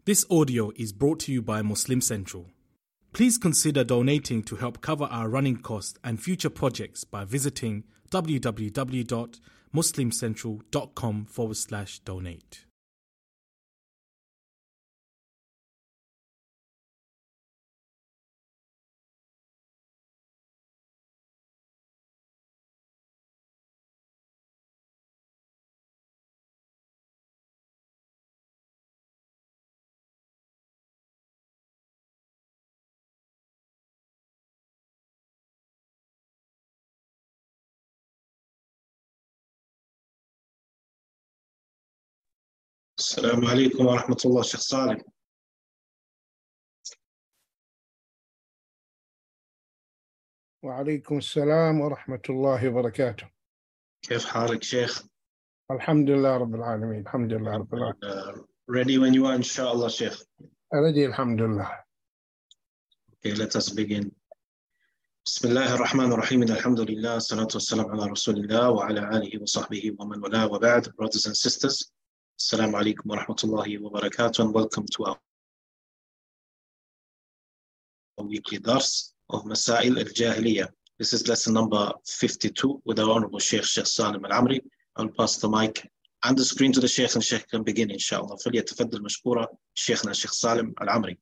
This audio is brought to you by Muslim Central. Please consider donating to help cover our running costs and future projects by visiting www.muslimcentral.com/donate. السلام عليكم ورحمة الله شيخ صالح. وعليكم السلام ورحمة الله وبركاته. كيف حالك شيخ؟ الحمد لله رب العالمين. الحمد لله رب العالمين. Ready when you are إن شاء الله شيخ. Ready الحمد لله. Okay, let us begin. بسم الله الرحمن الرحيم. الحمد لله والصلاة والسلام على رسول الله وعلى آله وصحبه ومن والاه وبعد. Brothers and sisters, Assalamu alaikum wa rahmatullahi wa barakatuh, and welcome to our weekly dars of Masail al-Jahiliyyah. This is lesson number 52 with our Honorable Sheikh Salim Al-Amri. I'll pass the mic and the screen to the Sheikh, and Sheikh can begin inshallah. فليتفضل مشكورا شيخنا الشيخ سالم العمري.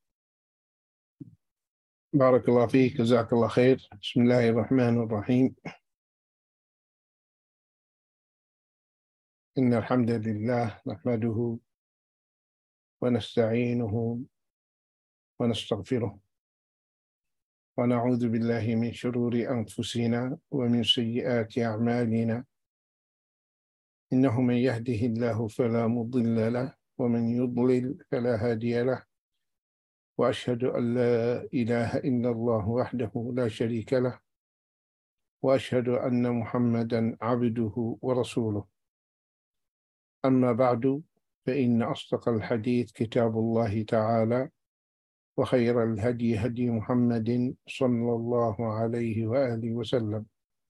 بارك الله فيك، جزاك الله خير. بسم الله الرحمن الرحيم. إن الحمد لله نحمده ونستعينه ونستغفره ونعوذ بالله من شرور أنفسنا ومن سيئات أعمالنا، إنه من يهده الله فلا مضل له ومن يضلل فلا هادي له، وأشهد أن لا إله إلا الله وحده لا شريك له، وأشهد أن محمدا عبده ورسوله. أما بعد، فإن أصدق الحديث كتاب الله تعالى، وخير الهدي هدي محمد صلى الله عليه وآله وسلم،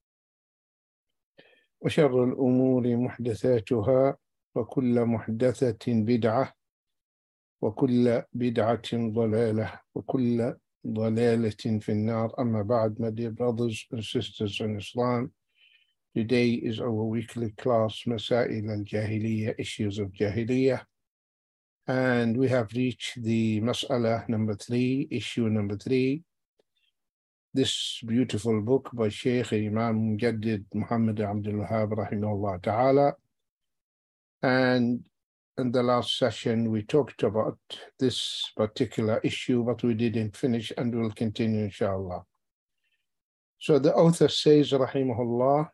وشر الأمور محدثاتها، وكل محدثة بدعة، وكل بدعة ضلالة، وكل ضلالة في النار. أما بعد, my dear brothers and sisters in Islam, today is our weekly class, Masail al-Jahiliyyah, issues of Jahiliyyah. And we have reached the Mas'ala number 3, issue number 3. This beautiful book by Shaykh Imam Mujaddid Muhammad Abdul Wahhab rahimahullah ta'ala. And in the last session, we talked about this particular issue, but we didn't finish, and we'll continue inshallah. So the author says, rahimahullah,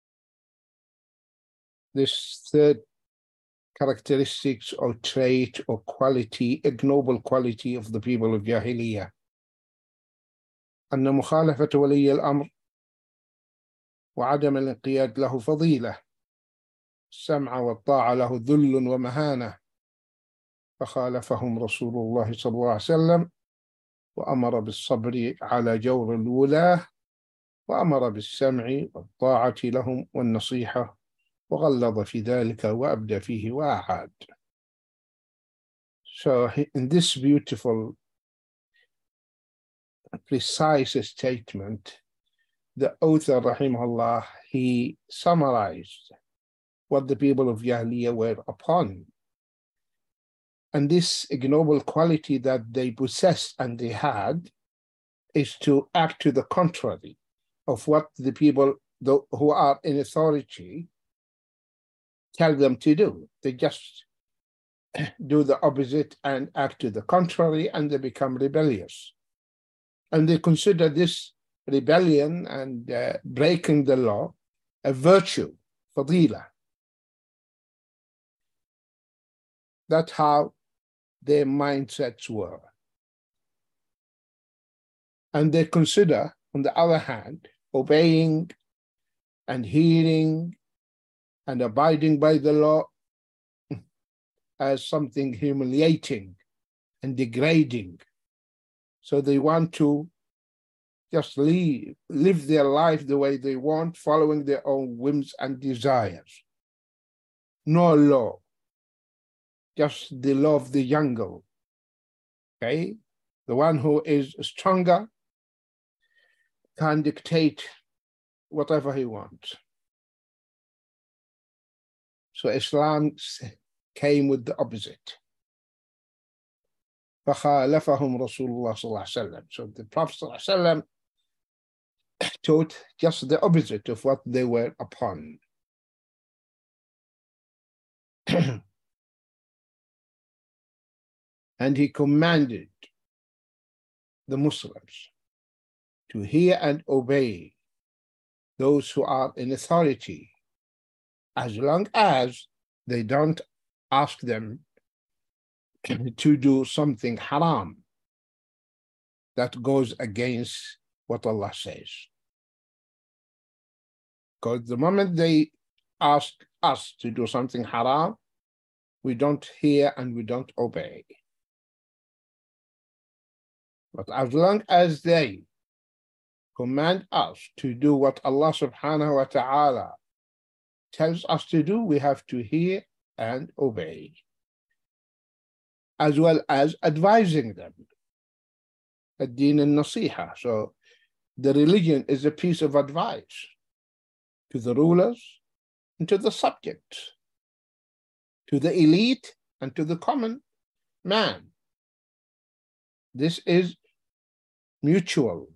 this third characteristics or trait or quality, ignoble quality of the people of Jahiliyyah. أن مخالفة ولي الأمر وعدم الانقياد له فضيلة، السمع والطاعة له ذل ومهانة، فخالفهم رسول الله صلى الله عليه وسلم وأمر بالصبر على جور الولاة، وأمر بالسمع والطاعة لهم والنصيحة، وغلظ في ذلك وأبدى فيه وأعاد. So in this beautiful, precise statement, the author rahimahullah, he summarized what the people of Jahiliyyah were upon. And this ignoble quality that they possessed and they had is to act to the contrary of what the people who are in authority tell them to do. They just do the opposite and act to the contrary, and they become rebellious. And they consider this rebellion and breaking the law a virtue, fadila. That's how their mindsets were. And they consider, on the other hand, obeying and hearing and abiding by the law as something humiliating and degrading. So they want to just live their life the way they want, following their own whims and desires. No law, just the law of the jungle, Okay? The one who is stronger can dictate whatever he wants. So Islam came with the opposite. فخالفهم رسول الله صلى الله عليه وسلم. So the Prophet صلى الله عليه وسلم taught just the opposite of what they were upon. And he commanded the Muslims to hear and obey those who are in authority, as long as they don't ask them to do something haram that goes against what Allah says. Because the moment they ask us to do something haram, we don't hear and we don't obey. But as long as they command us to do what Allah subhanahu wa ta'ala tells us to do, we have to hear and obey, as well as advising them. Ad-Din al-Nasiha. So the religion is a piece of advice to the rulers and to the subjects, to the elite and to the common man. This is mutual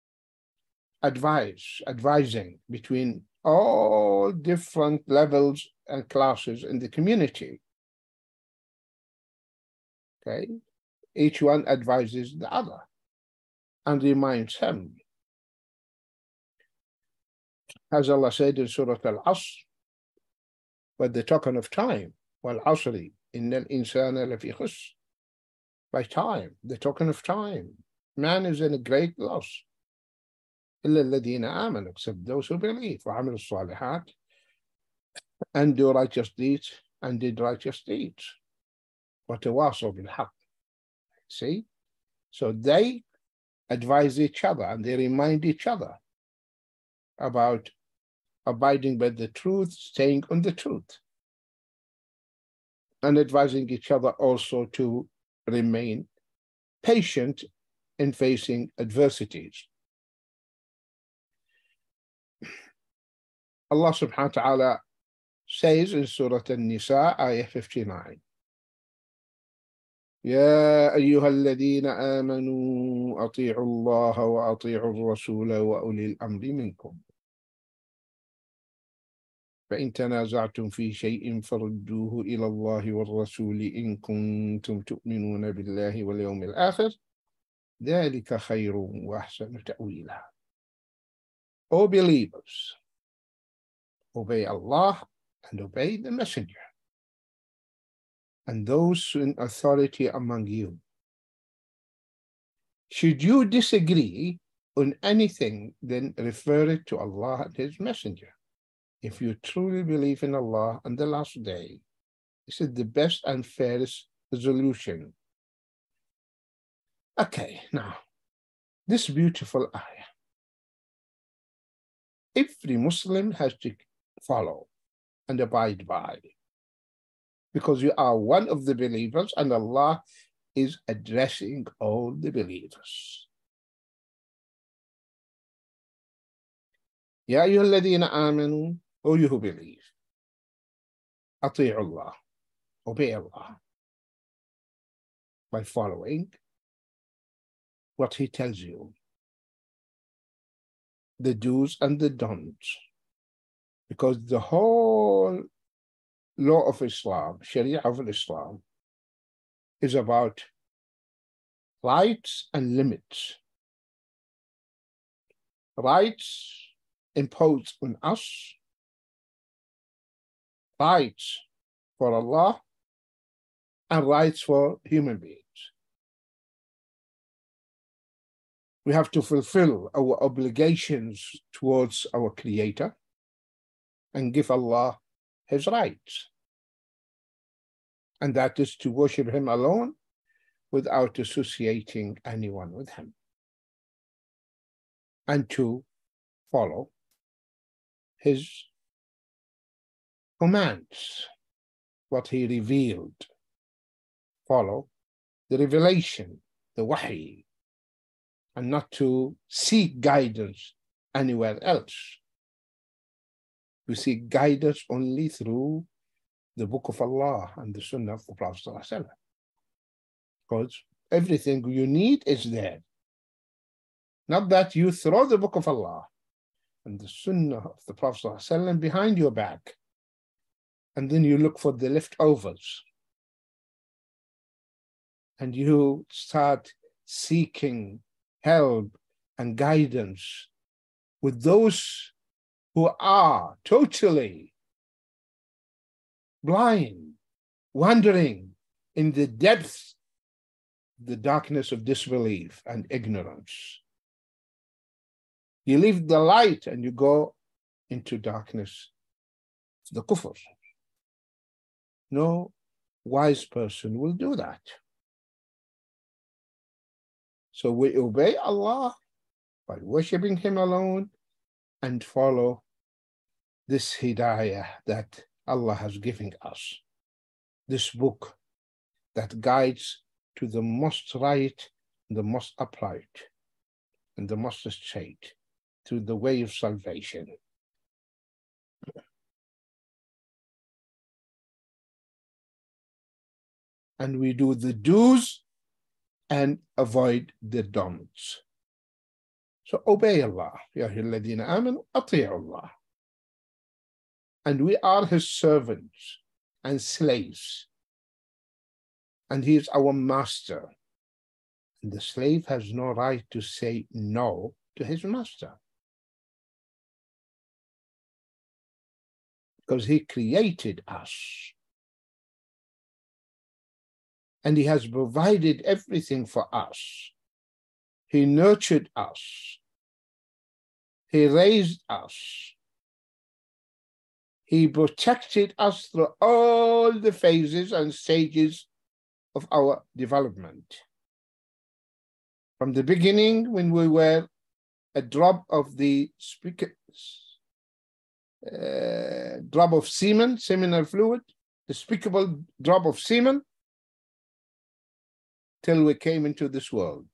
advising between all different levels and classes in the community. Okay? Each one advises the other and reminds him. As Allah said in Surah Al-Asr, by the token of time, وَالْعَصْرِ إِنَّ الْإِنسَانَ لَفِي خُسْرٍ. By time, the token of time, man is in a great loss. إِلَّا الَّذِينَ آمَنُوا, except those who believe, وَعَمِلُوا الصَّالِحَاتِ, and do righteous deeds, and did righteous deeds. وَتَوَاصَوْا بِالْحَقِّ. See? So they advise each other and they remind each other about abiding by the truth, staying on the truth, and advising each other also to remain patient in facing adversities. Allah subhanahu wa ta'ala says in Surah An-Nisa, ayah 59, يا أيها الذين آمنوا أطيعوا الله وأطيعوا الرسول وأولي الأمر منكم فإن تنازعتم في شيء فردوه إلى الله والرسول إن كنتم تؤمنون بالله واليوم الآخر ذلك خير وأحسن تأويلا. O believers, obey Allah and obey the Messenger and those in authority among you. Should you disagree on anything, then refer it to Allah and His Messenger. If you truly believe in Allah and the last day, this is the best and fairest resolution. Okay, now, this beautiful ayah, every Muslim has to follow and abide by, because you are one of the believers and Allah is addressing all the believers. Ya ayyuhalladhina amanu, O you who believe, ati'u Allah, obey Allah by following what He tells you, the do's and the don'ts, because the whole law of Islam, Sharia of Islam, is about rights and limits. Rights imposed on us, rights for Allah, and rights for human beings. We have to fulfill our obligations towards our Creator and give Allah His rights. And that is to worship Him alone without associating anyone with Him. And to follow His commands, what He revealed. Follow the revelation the wahi, and not to seek guidance anywhere else. We seek guidance only through the Book of Allah and the Sunnah of the Prophet ﷺ. Because everything you need is there. Not that you throw the Book of Allah and the Sunnah of the Prophet ﷺ behind your back, and then you look for the leftovers. And you start seeking help and guidance with those who are totally blind, wandering in the depths, the darkness of disbelief and ignorance. You leave the light and you go into darkness, the kufr. No wise person will do that. So we obey Allah by worshiping Him alone and follow this hidayah that Allah has given us, this book that guides to the most right, the most upright, and the most straight, to the way of salvation. And we do the do's and avoid the don'ts. So obey Allah. Ya ayyuhalladhina amanu ati'u Allah. And we are His servants and slaves. And He is our master. And the slave has no right to say no to his master, because He created us. And He has provided everything for us. He nurtured us. He raised us. He protected us through all the phases and stages of our development. From the beginning, when we were a drop of the drop of semen, seminal fluid, despicable drop of semen, till we came into this world.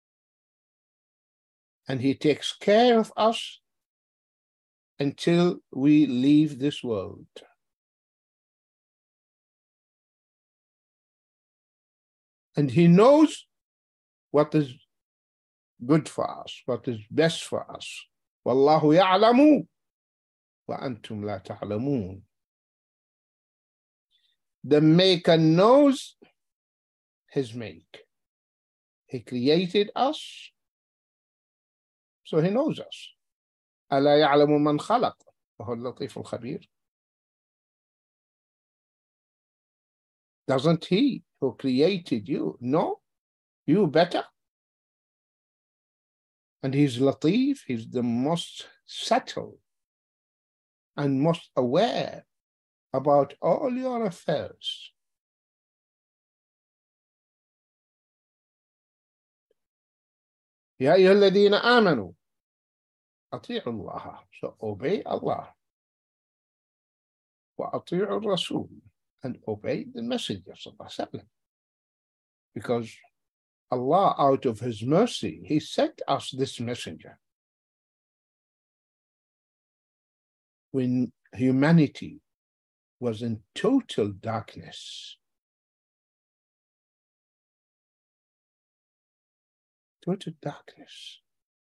And He takes care of us until we leave this world. And He knows what is good for us, what is best for us. Wallahu ya'lamu wa antum la ta'lamun. The Maker knows His make. He created us, so He knows us. ألا يعلم من خلق وهو اللطيف الخبير. Doesn't He who created you know you better? And He's Latif, He's the most subtle and most aware about all your affairs. يا أيها الذين آمنوا أطيعوا الله. So obey Allah. وأطيعوا الرسول. And obey the Messenger صلى الله عليه وسلم. Because Allah, out of His mercy, He sent us this messenger. When humanity was in total darkness, total darkness,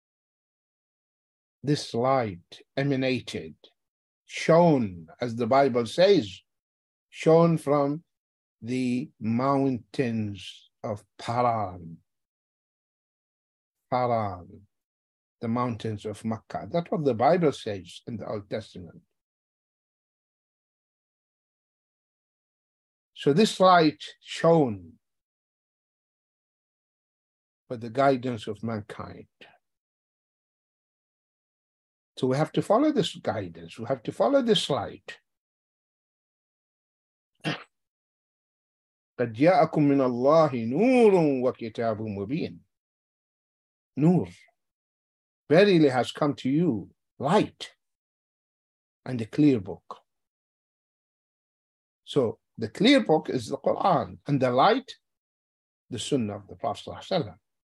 this light emanated, shone, as the Bible says, shone from the mountains of Paran, the mountains of Makkah. That's what the Bible says in the Old Testament. So this light shone for the guidance of mankind. So we have to follow this guidance. We have to follow this light. قد جاءكم من الله نور وكتاب مبين. Nur. Verily has come to you light and a clear book. So the clear book is the Quran, and the light, the Sunnah of the Prophet ﷺ.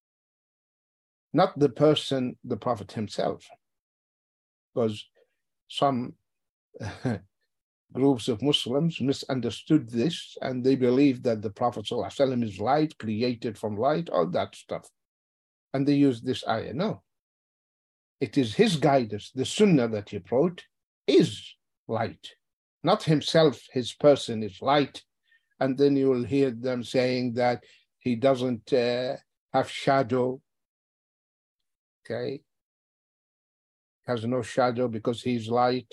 not the person, the Prophet himself. Because some groups of Muslims misunderstood this, and they believe that the Prophet ﷺ is light, created from light, all that stuff. And they use this ayah. No. It is his guidance, the sunnah that he brought is light. Not himself, his person is light. And then you will hear them saying that he doesn't have shadow. Okay. Has no shadow because he's light.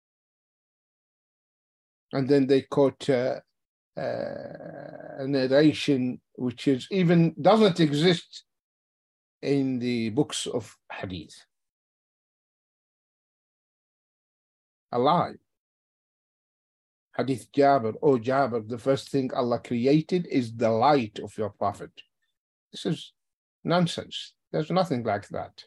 And then they quote a narration which is even doesn't exist in the books of hadith. A lie. Hadith Jabir, oh Jabir, the first thing Allah created is the light of your Prophet. This is nonsense. There's nothing like that.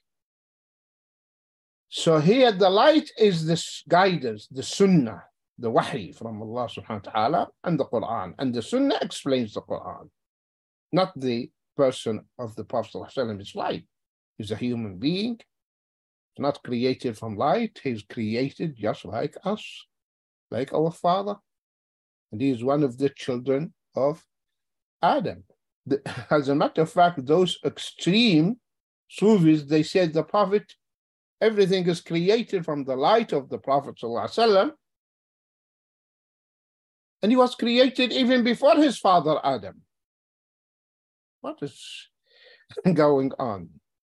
So here the light is this guidance, the sunnah, the wahi from Allah subhanahu wa ta'ala and the Quran. And the sunnah explains the Quran. Not the person of the Prophet sallallahu alaihi wasallam is light. He's a human being, not created from light. He's created just like us, like our father. And he is one of the children of Adam. As a matter of fact, those extreme Sufis, they said the Prophet, everything is created from the light of the Prophet ﷺ, and he was created even before his father Adam. What is going on?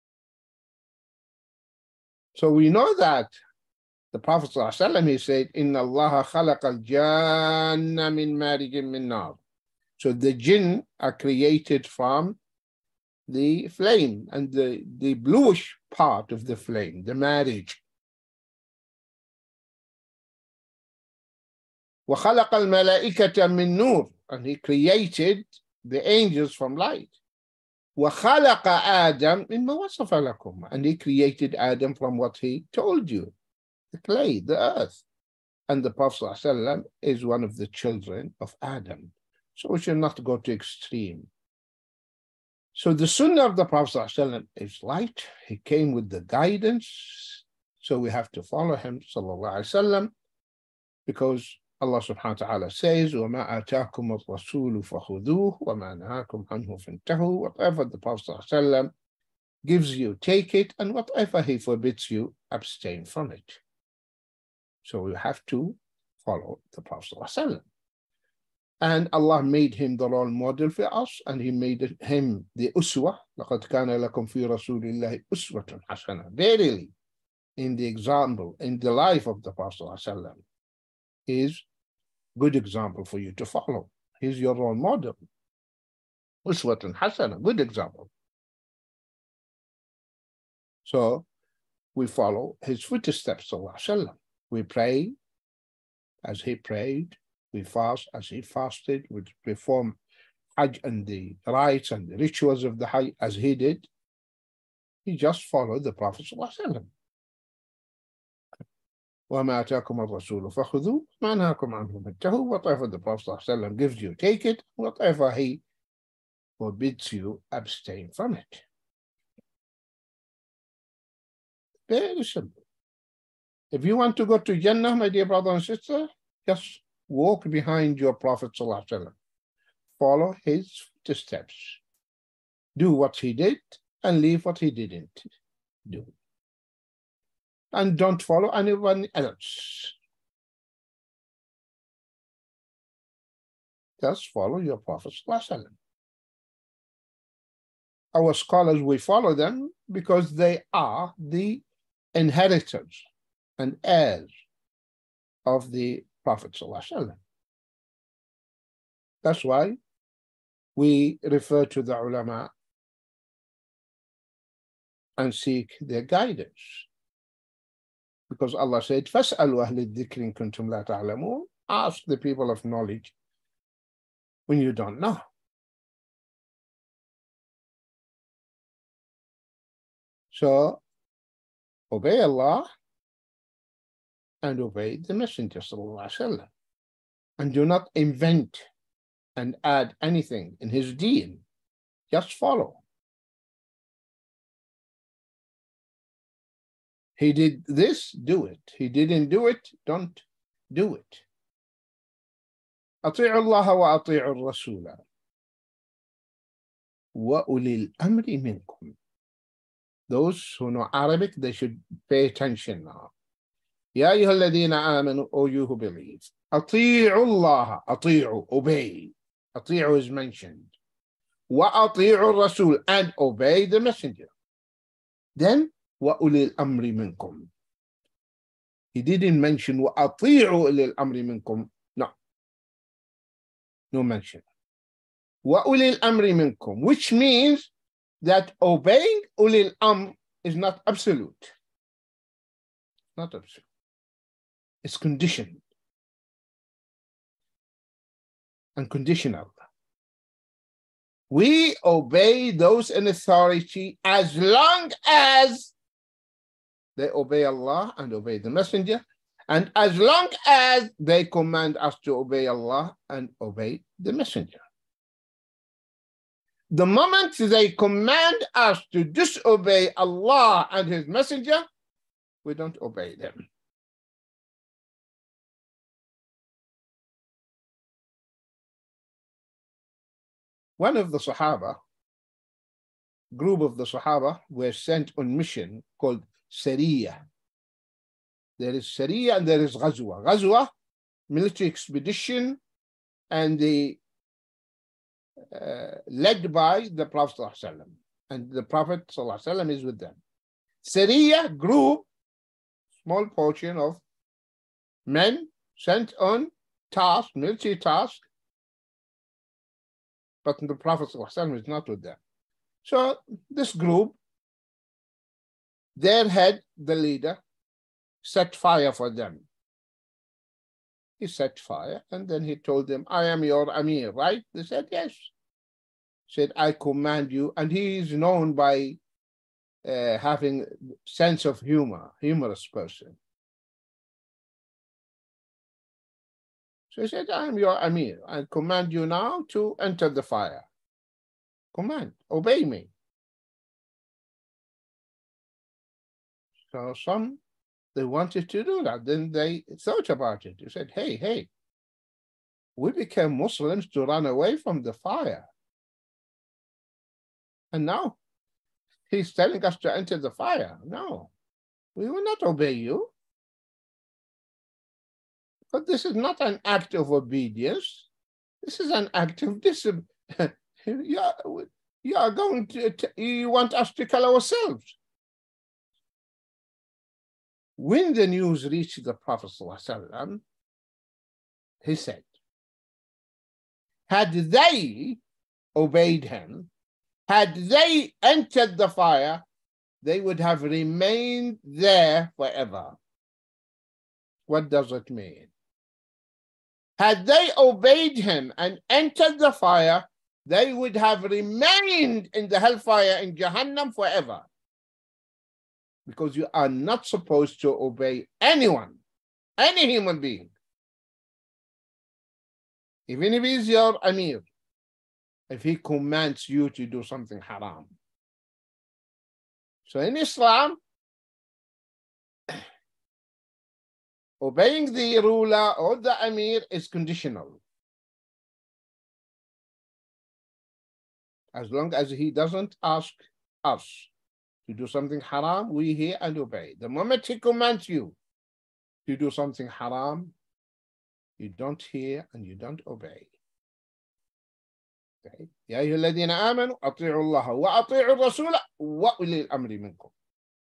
So we know that the Prophet ﷺ, he said, Inna Allah khalaqa al-janna min marijin min nar. So the jinn are created from the flame and the bluish part of the flame, the marriage. وَخَلَقَ الْمَلَائِكَةَ مِن نُور. And he created the angels from light. وَخَلَقَ آدَمْ مِمَّا وَصَفَ لَكُمْ. And he created Adam from what he told you, the clay, the earth. And the Prophet ﷺ is one of the children of Adam. So we should not go to extreme. So the sunnah of the Prophet ﷺ is light. He came with the guidance. So we have to follow him, sallallahu alaihi wasallam, because Allah subhanahu wa ta'ala says, وَمَا آتَاكُمُ الرَّسُولُ فَخُذُوهُ وَمَا نَهَاكُمْ عَنْهُ فَانْتَهُوا. Whatever the Prophet ﷺ gives you, take it, and whatever he forbids you, abstain from it. So we have to follow the Prophet ﷺ. And Allah made him the role model for us, and he made him the uswa. لَقَدْ كَانَ لَكُمْ فِي رَسُولِ اللَّهِ أُسْوَةٌ حَسَنَةٌ. Verily, in the example, in the life of the Prophet ﷺ, is good example for you to follow. He's your role model. Uswatun hasana, good example. So we follow his footsteps, sallallahu alaihi wasallam. We pray as he prayed, we fast as he fasted, we perform Hajj and the rites and the rituals of the Hajj as he did. He just followed the Prophet sallallahu alaihi wasallam. وَمَا أَتَاكُمُ الرَّسُولُ فَخُذُوهُ وَمَا نَهَاكُمْ عَنْهُ فَانْتَهُوا. Whatever the Prophet ﷺ gives you, take it. Whatever he forbids you, abstain from it. Very simple. If you want to go to Jannah, my dear brother and sister, just walk behind your Prophet ﷺ. Follow his footsteps. Do what he did and leave what he didn't do. And don't follow anyone else. Just follow your Prophet ﷺ. Our scholars, we follow them because they are the inheritors and heirs of the Prophet ﷺ. That's why we refer to the ulama and seek their guidance. Because Allah said, فَاسْأَلُوا أَهْلِ الذِّكْرِ إِن كُنتُمْ لَا تَعْلَمُونَ. Ask the people of knowledge when you don't know. So, obey Allah and obey the Messenger sallallahu alaihi wasallam. And do not invent and add anything in his deen. Just follow. He did this, do it. He didn't do it, don't do it. أطيعوا الله وأطيعوا الرسول وأولي الأمر منكم. Those who know Arabic, they should pay attention now. يا أيها الذين آمنوا, O you who believe. أطيعوا الله, أطيعوا, obey. أطيعوا is mentioned. وأطيعوا الرسول, and obey the messenger. Then وأولي الأمر منكم. He didn't mention وأطيعوا أولي الأمر منكم. No mention. وأولي الأمر منكم, which means that obeying أولي الأمر is not absolute. Not absolute. It's conditioned and conditional. We obey those in authority as long as they obey Allah and obey the Messenger, and as long as they command us to obey Allah and obey the Messenger. The moment they command us to disobey Allah and His Messenger, we don't obey them. One of the Sahaba, group of the Sahaba, were sent on mission called Sariyah. There is Sariyah and there is Ghazwa. Ghazwa, military expedition, and the led by the Prophet ﷺ, and the Prophet ﷺ is with them. Sariyah, group, small portion of men sent on task, military task, but the Prophet ﷺ is not with them. So this group, their head, the leader, set fire for them. He set fire, and then he told them, I am your Amir, right? They said, yes. He said, I command you, and he is known by having sense of humor, humorous person. So he said, I am your Amir. I command you now to enter the fire. Command, obey me. So some, they wanted to do that. Then they thought about it. They said, hey, we became Muslims to run away from the fire. And now he's telling us to enter the fire. No, we will not obey you. But this is not an act of obedience. This is an act of discipline. You are going to, you want us to kill ourselves. When the news reached the Prophet ﷺ, he said, had they obeyed him, had they entered the fire, they would have remained there forever. What does it mean? Had they obeyed him and entered the fire, they would have remained in the hellfire in Jahannam forever. Because you are not supposed to obey anyone, any human being. Even if he's your Amir, if he commands you to do something haram. So in Islam, obeying the ruler or the Amir is conditional. As long as he doesn't ask us to do something haram, we hear and obey. The moment he commands you to do something haram, you don't hear and you don't obey. Okay. يا أيها الذين آمنوا أطيعوا الله وأطيعوا الرسول وأولي الأمر منكم.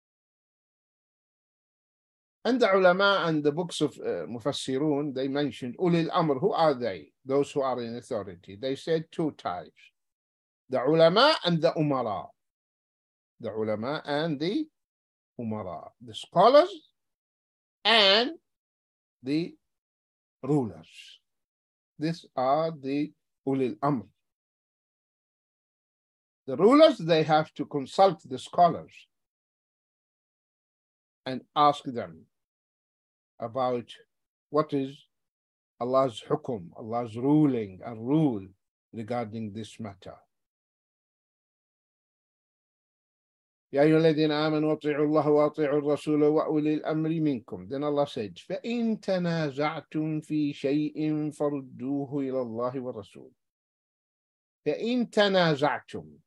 And the ulama and the books of Mufassirun, they mentioned Ulil Amr. Who are they? Those who are in authority. They said two types: the ulama and the umara. The ulama and the umara, the scholars and the rulers. These are the Ulil Amr. The rulers, they have to consult the scholars and ask them about what is Allah's hukum, Allah's ruling and rule regarding this matter. يا أيها الذين آمنوا أطيعوا الله وأطيعوا الرسول وأولي الأمر منكم. Then Allah said, فإن تنازعتم في شيء فردوه إلى الله والرسول. فإن تنازعتم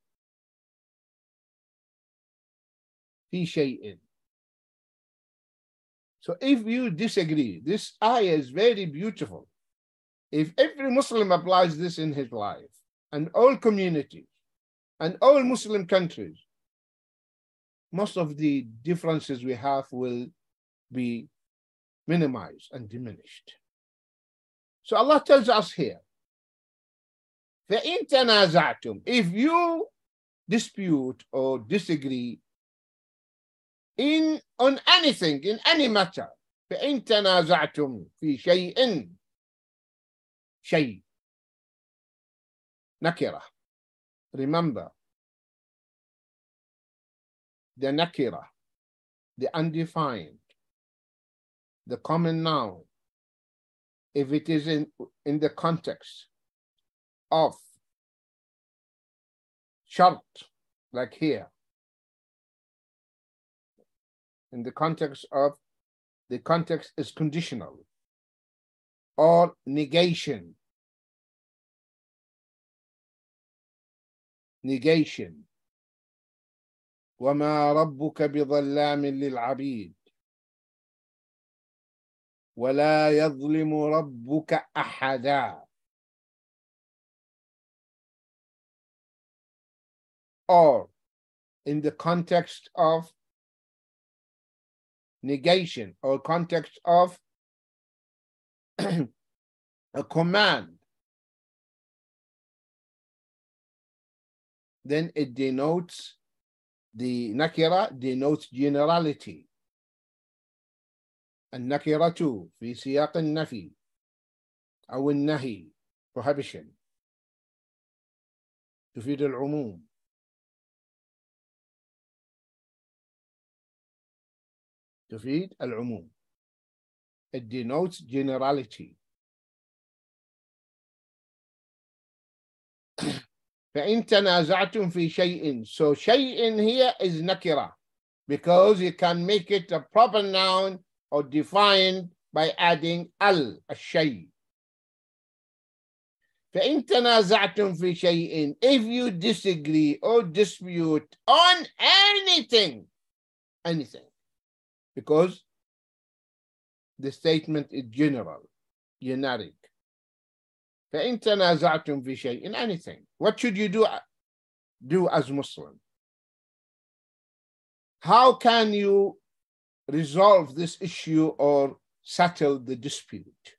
في شيء. So if you disagree, this ayah is very beautiful. If every Muslim applies this in his life, and all communities, and all Muslim countries, most of the differences we have will be minimized and diminished. So Allah tells us here, فَإِن تَنَازَعْتُمْ, if you dispute or disagree on anything, in any matter, فَإِن تَنَازَعْتُمْ فِي شَيْءٍ, شيء, nakira. Remember, the nakira, the undefined, the common noun, if it is in the context of shart, like here, in the context is conditional, or negation. وما ربك بظلام للعبيد ولا يظلم ربك أحدا. Or in the context of negation or context of a command, then it denotes, the nakira denotes generality. النكرة في سياق النفي أو النهي, prohibition, تفيد العموم. تفيد العموم. It denotes generality. فإن تنازعتم في شيء. So شيء here is nakira, because you can make it a proper noun or defined by adding الشيء. فإن تنازعتم في شيء, if you disagree or dispute on anything, because the statement is general, generic. فإن تنازعتم في شيء, in anything, what should you do as Muslim? How can you resolve this issue or settle the dispute?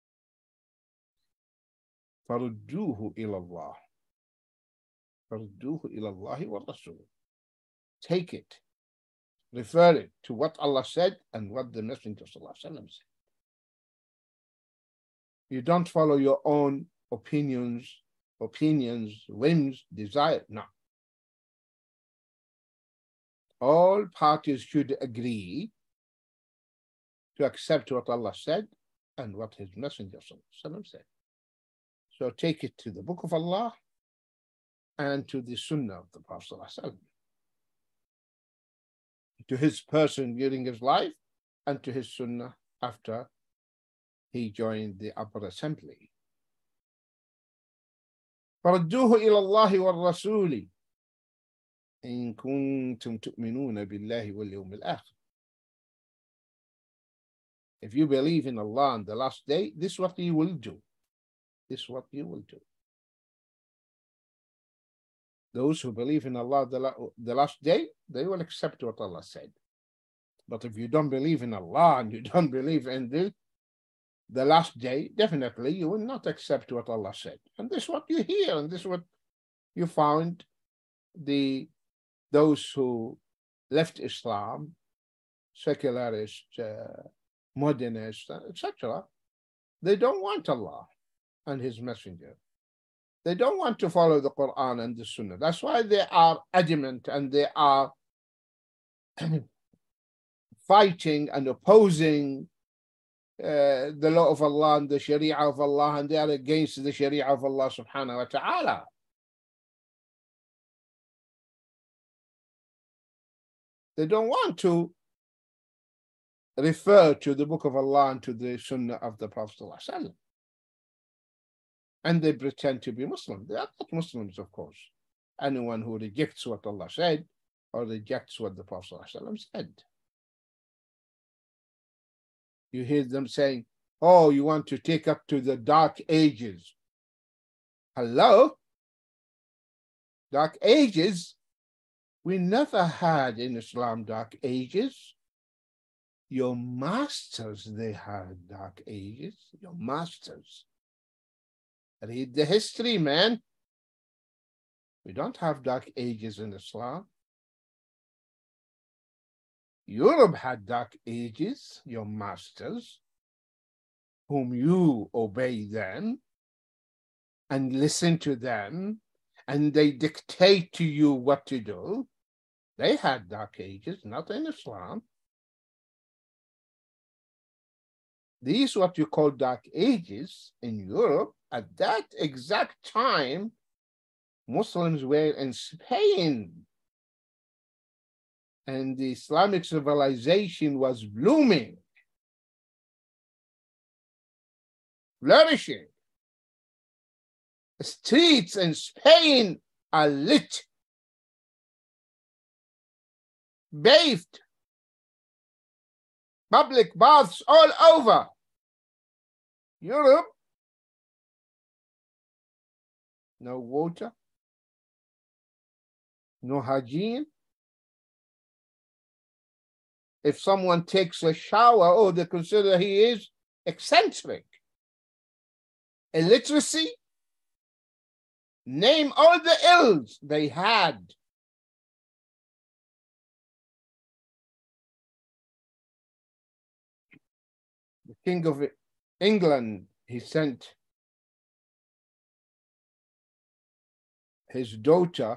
فردوه إلى الله. فردوه إلى الله والرسول. Take it, refer it to what Allah said and what the Messenger ﷺ said. You don't follow your own opinions, whims, desire. No. All parties should agree to accept what Allah said and what His Messenger ﷺ said. So take it to the Book of Allah and to the Sunnah of the Prophet ﷺ, to his person during his life and to his Sunnah after he joined the Upper Assembly. فردوه إلى الله والرسول إن كنتم تؤمنون بالله واليوم الآخر. If you believe in Allah on the last day, this is what you will do. This is what you will do. Those who believe in Allah the last day, they will accept what Allah said. But if you don't believe in Allah and you don't believe in the last day, definitely you will not accept what Allah said. And this is what you hear, and this is what you found those who left Islam, secularists, modernists, etc. They don't want Allah and His Messenger. They don't want to follow the Quran and the Sunnah. That's why they are adamant and they are fighting and opposing the law of Allah and the Sharia of Allah, and they are against the Sharia of Allah subhanahu wa ta'ala. They don't want to refer to the Book of Allah and to the Sunnah of the Prophet ﷺ. And they pretend to be Muslim. They are not Muslims, of course. Anyone who rejects what Allah said or rejects what the Prophet ﷺ said. You hear them saying, oh, you want to take up to the Dark Ages. Hello? Dark Ages? We never had in Islam Dark Ages. Your masters, they had Dark Ages. Your masters. Read the history, man. We don't have Dark Ages in Islam. Europe had Dark Ages, your masters, whom you obey them and listen to them, and they dictate to you what to do. They had Dark Ages, not in Islam. These what you call Dark Ages in Europe. At that exact time, Muslims were in Spain, and the Islamic civilization was blooming, flourishing. The streets in Spain are lit, bathed, public baths all over. Europe, no water, no hygiene. If someone takes a shower, oh, they consider he is eccentric. Illiteracy, name all the ills they had. The King of England, he sent his daughter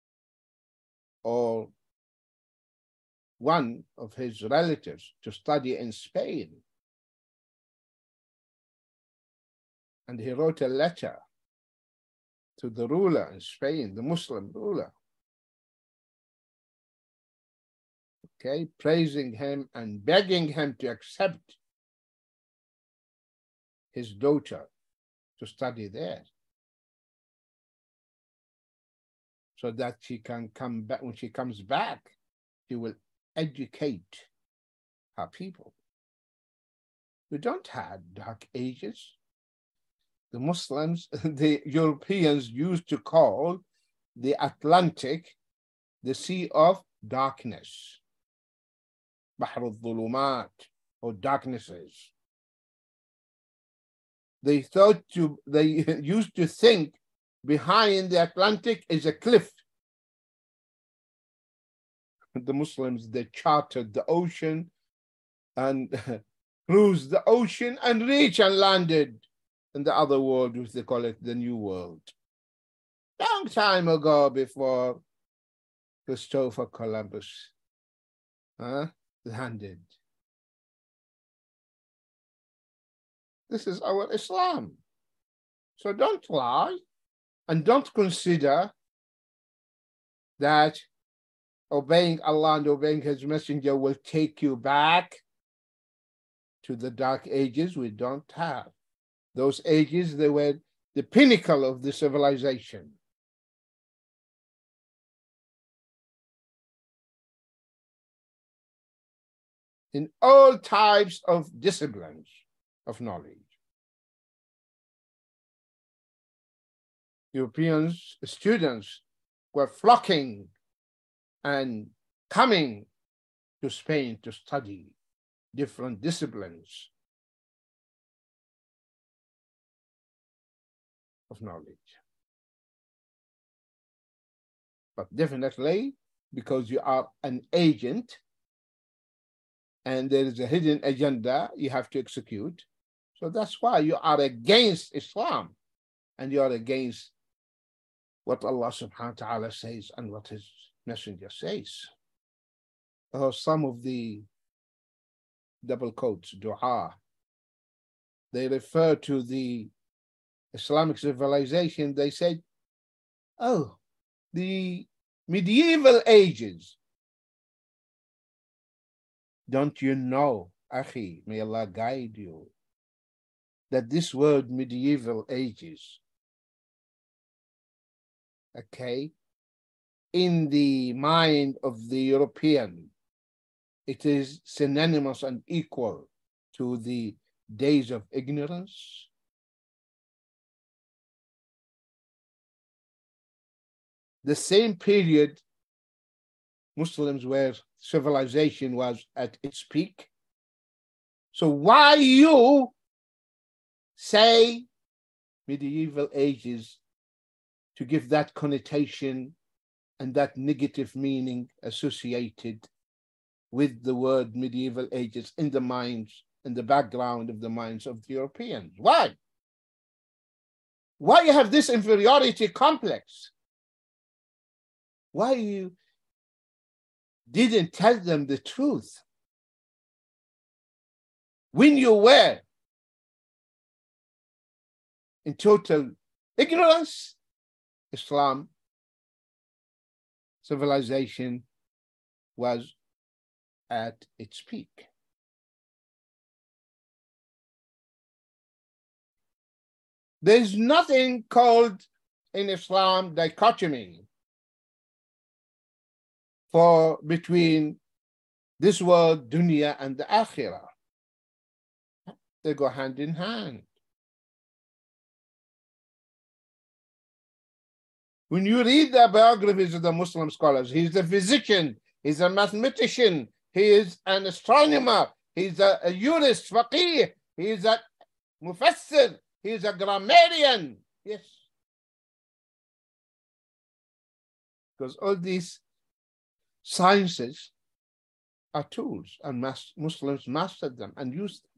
or one of his relatives to study in Spain. And he wrote a letter to the ruler in Spain, the Muslim ruler, okay, praising him and begging him to accept his daughter to study there, so that she can come back. When she comes back, she will educate her people. We don't have Dark Ages. The Muslims, the Europeans used to call the Atlantic the Sea of Darkness, Bahr al-Dhulumat, or darknesses. They used to think behind the Atlantic is a cliff. The Muslims, they chartered the ocean and cruised the ocean and reached and landed in the other world, which they call it the New World. Long time ago, before Christopher Columbus landed. This is our Islam. So don't lie and don't consider that obeying Allah and obeying His Messenger will take you back to the Dark Ages. We don't have. Those ages, they were the pinnacle of the civilization. In all types of disciplines of knowledge. European students were flocking and coming to Spain to study different disciplines of knowledge. But definitely, because you are an agent and there is a hidden agenda you have to execute, so that's why you are against Islam and you are against what Allah subhanahu wa ta'ala says and what His Messenger says. Some of the double quotes, dua, they refer to the Islamic civilization. They said, oh, the medieval ages, Don't you know, Akhi, may Allah guide you, that this word medieval ages, okay, in the mind of the European, it is synonymous and equal to the days of ignorance. The same period Muslims were, civilization was at its peak. So why you say medieval ages to give that connotation and that negative meaning associated with the word medieval ages in the minds, in the background of the minds of the Europeans? Why? Why you have this inferiority complex? Why you didn't tell them the truth when you were in total ignorance? Islam civilization was at its peak. There's nothing called in Islam dichotomy for between this world, dunya, and the akhirah. They go hand in hand. When you read the biographies of the Muslim scholars, he's a physician, he's a mathematician, he is an astronomer, he's a jurist, faqih, he's a mufassir, he's a grammarian. Yes. Because all these sciences are tools, and Muslims mastered them and used them.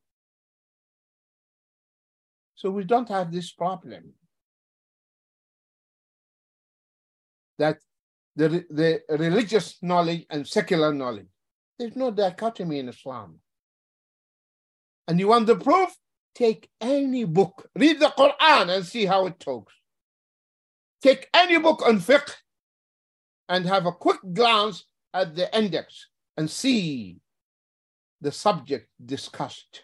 So we don't have this problem that the religious knowledge and secular knowledge, there's no dichotomy in Islam. And you want the proof? Take any book, read the Quran and see how it talks. Take any book on fiqh and have a quick glance at the index and see the subject discussed.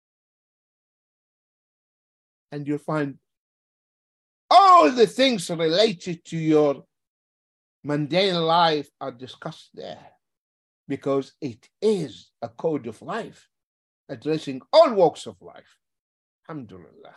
And you'll find all the things related to your mundane life are discussed there, because it is a code of life addressing all walks of life. Alhamdulillah.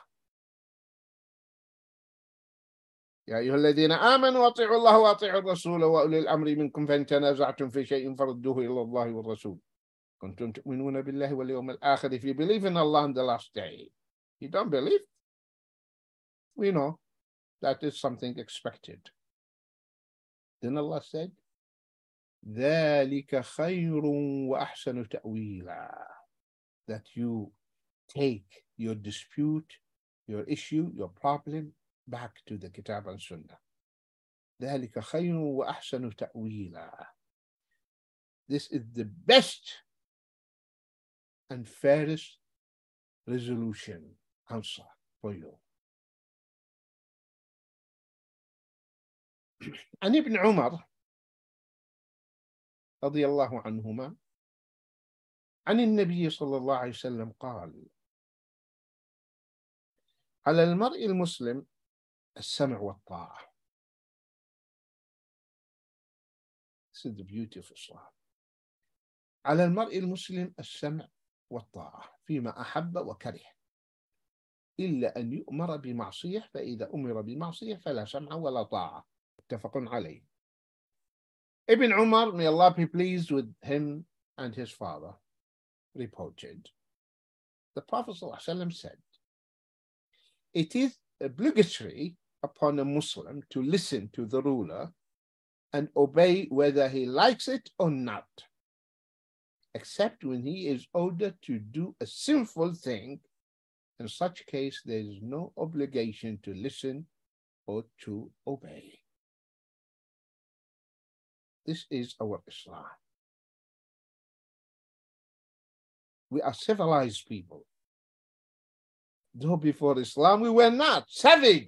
يا أيها الذين آمنوا أطيعوا الله وأطيعوا الرسول وأولي الأمر منكم فإن تنازعتم في شيء فردوه إلى الله والرسول كنتم تؤمنون بالله واليوم الآخر. If you believe in Allah on the last day, you don't believe, we know that is something expected. Then Allah said, ذَلِكَ خَيْرٌ وَأَحْسَنُ تَأْوِيلًا, that you take your dispute, your issue, your problem back to the Kitab and Sunnah. ذَلِكَ خَيْرٌ وَأَحْسَنُ تَأْوِيلًا. This is the best and fairest resolution, answer for you. عن ابن عمر رضي الله عنهما عن النبي صلى الله عليه وسلم قال: على المرء المسلم السمع والطاعة. This is the beauty of Islam. على المرء المسلم السمع والطاعة فيما أحب وكره، إلا أن يؤمر بمعصية، فإذا أمر بمعصية فلا سمع ولا طاعة. متفق عليه. Ibn Umar, may Allah be pleased with him and his father, reported, the Prophet ﷺ said, it is obligatory upon a Muslim to listen to the ruler and obey whether he likes it or not, except when he is ordered to do a sinful thing. In such case, there is no obligation to listen or to obey. This is our Islam. We are civilized people. Though before Islam we were not. Savage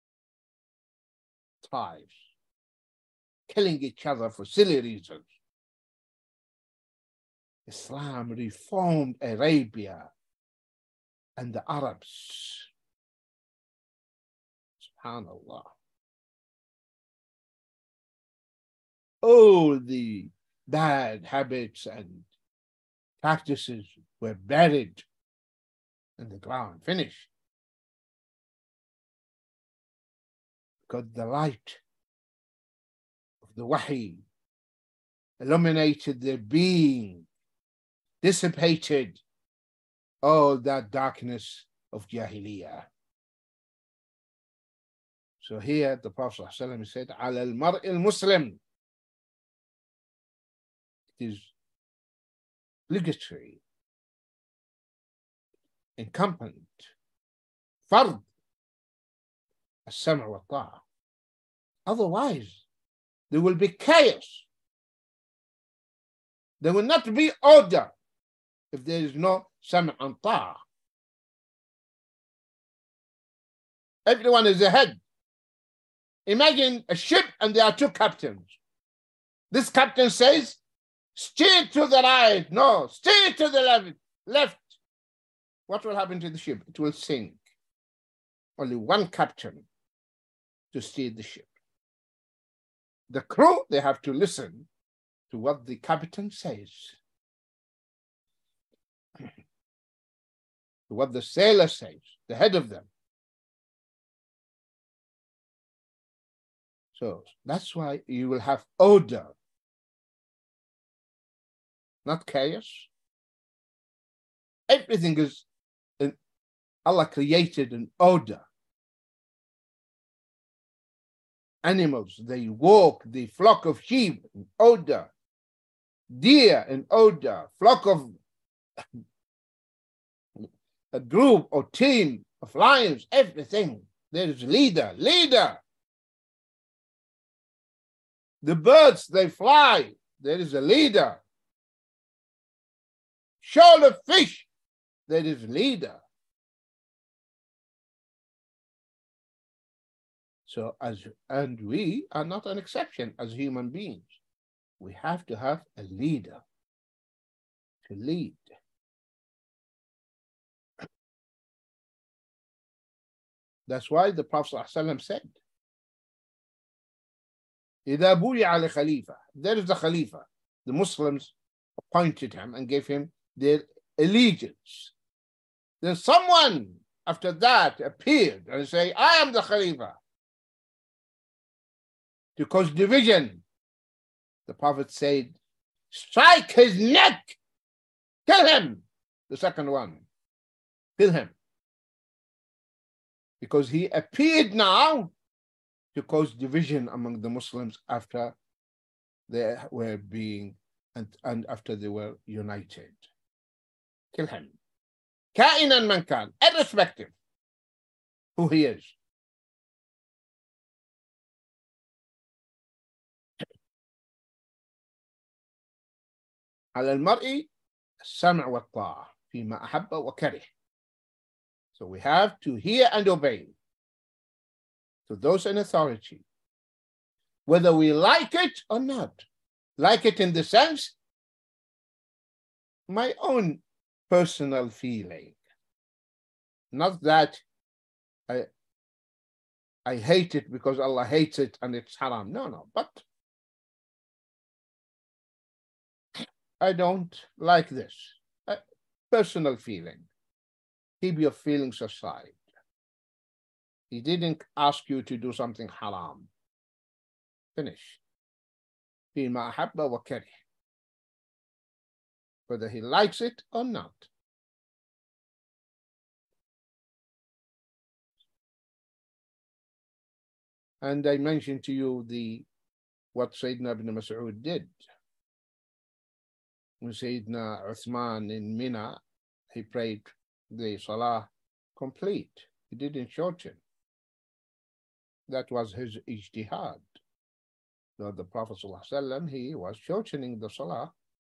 tribes, killing each other for silly reasons. Islam reformed Arabia and the Arabs. SubhanAllah. All the bad habits and practices were buried in the ground, finished. Because the light of the Wahy illuminated their being, dissipated all that darkness of Jahiliyyah. So here the Prophet ﷺ said, "Ala al-mar'i al-Muslim." It is obligatory, incumbent, fard, as-sam' wa ta'a. Otherwise, there will be chaos. There will not be order if there is no sam' and ta'a. Everyone is ahead. Imagine a ship and there are two captains. This captain says, steer to the right. No, steer to the left. What will happen to the ship? It will sink. Only one captain to steer the ship. The crew, they have to listen to what the captain says, to what the sailor says, the head of them. So that's why you will have order, not chaos. Everything is, Allah created an order. Animals, they walk, the flock of sheep in order, deer in order, flock of a group or team of lions, everything. There is leader. The birds, they fly. There is a leader. Shoal of fish, there is a leader. So and we are not an exception as human beings. We have to have a leader to lead. That's why the Prophet ﷺ said, إِذَا بُيِعَ لِخَلِيفَةٍ. There is the Khalifa. The Muslims appointed him and gave him their allegiance. Then someone after that appeared and say, I am the Khalifa. To cause division, the Prophet said, strike his neck, kill him. The second one, kill him. Because he appeared now to cause division among the Muslims after they were being, and after they were united. Kill him. Ka'inan man kan, irrespective who he is. على المرء السمع والطاعة فيما أحب وكره. So we have to hear and obey to those in authority, whether we like it or not. Like it in the sense, my own personal feeling. Not that I hate it because Allah hates it and it's haram. No, but I don't like this. Personal feeling. Keep your feelings aside. He didn't ask you to do something haram. Finish. فيما أحب وكره. Whether he likes it or not. And I mentioned to you what Sayyidina ibn Mas'ud did. When Sayyidina Uthman in Mina, he prayed the Salah complete. He didn't shorten. That was his ijtihad. So the Prophet ﷺ, he was shortening the Salah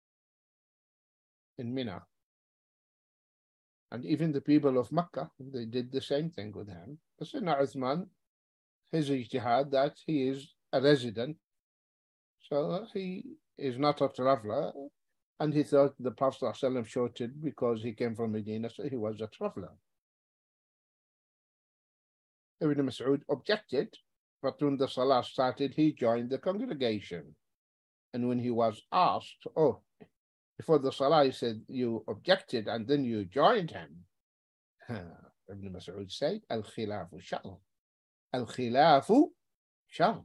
in Mina. And even the people of Mecca, they did the same thing with him. But Sayyidina Uthman, his ijtihad, that he is a resident, so he is not a traveler, And he thought the Prophet ﷺ shouted because he came from Medina, so he was a traveler. Ibn Mas'ud objected, but when the Salah started, he joined the congregation. And when he was asked, before the Salah, he said, you objected and then you joined him. Ibn Mas'ud said, Al-khilafu shar. Al-khilafu shar.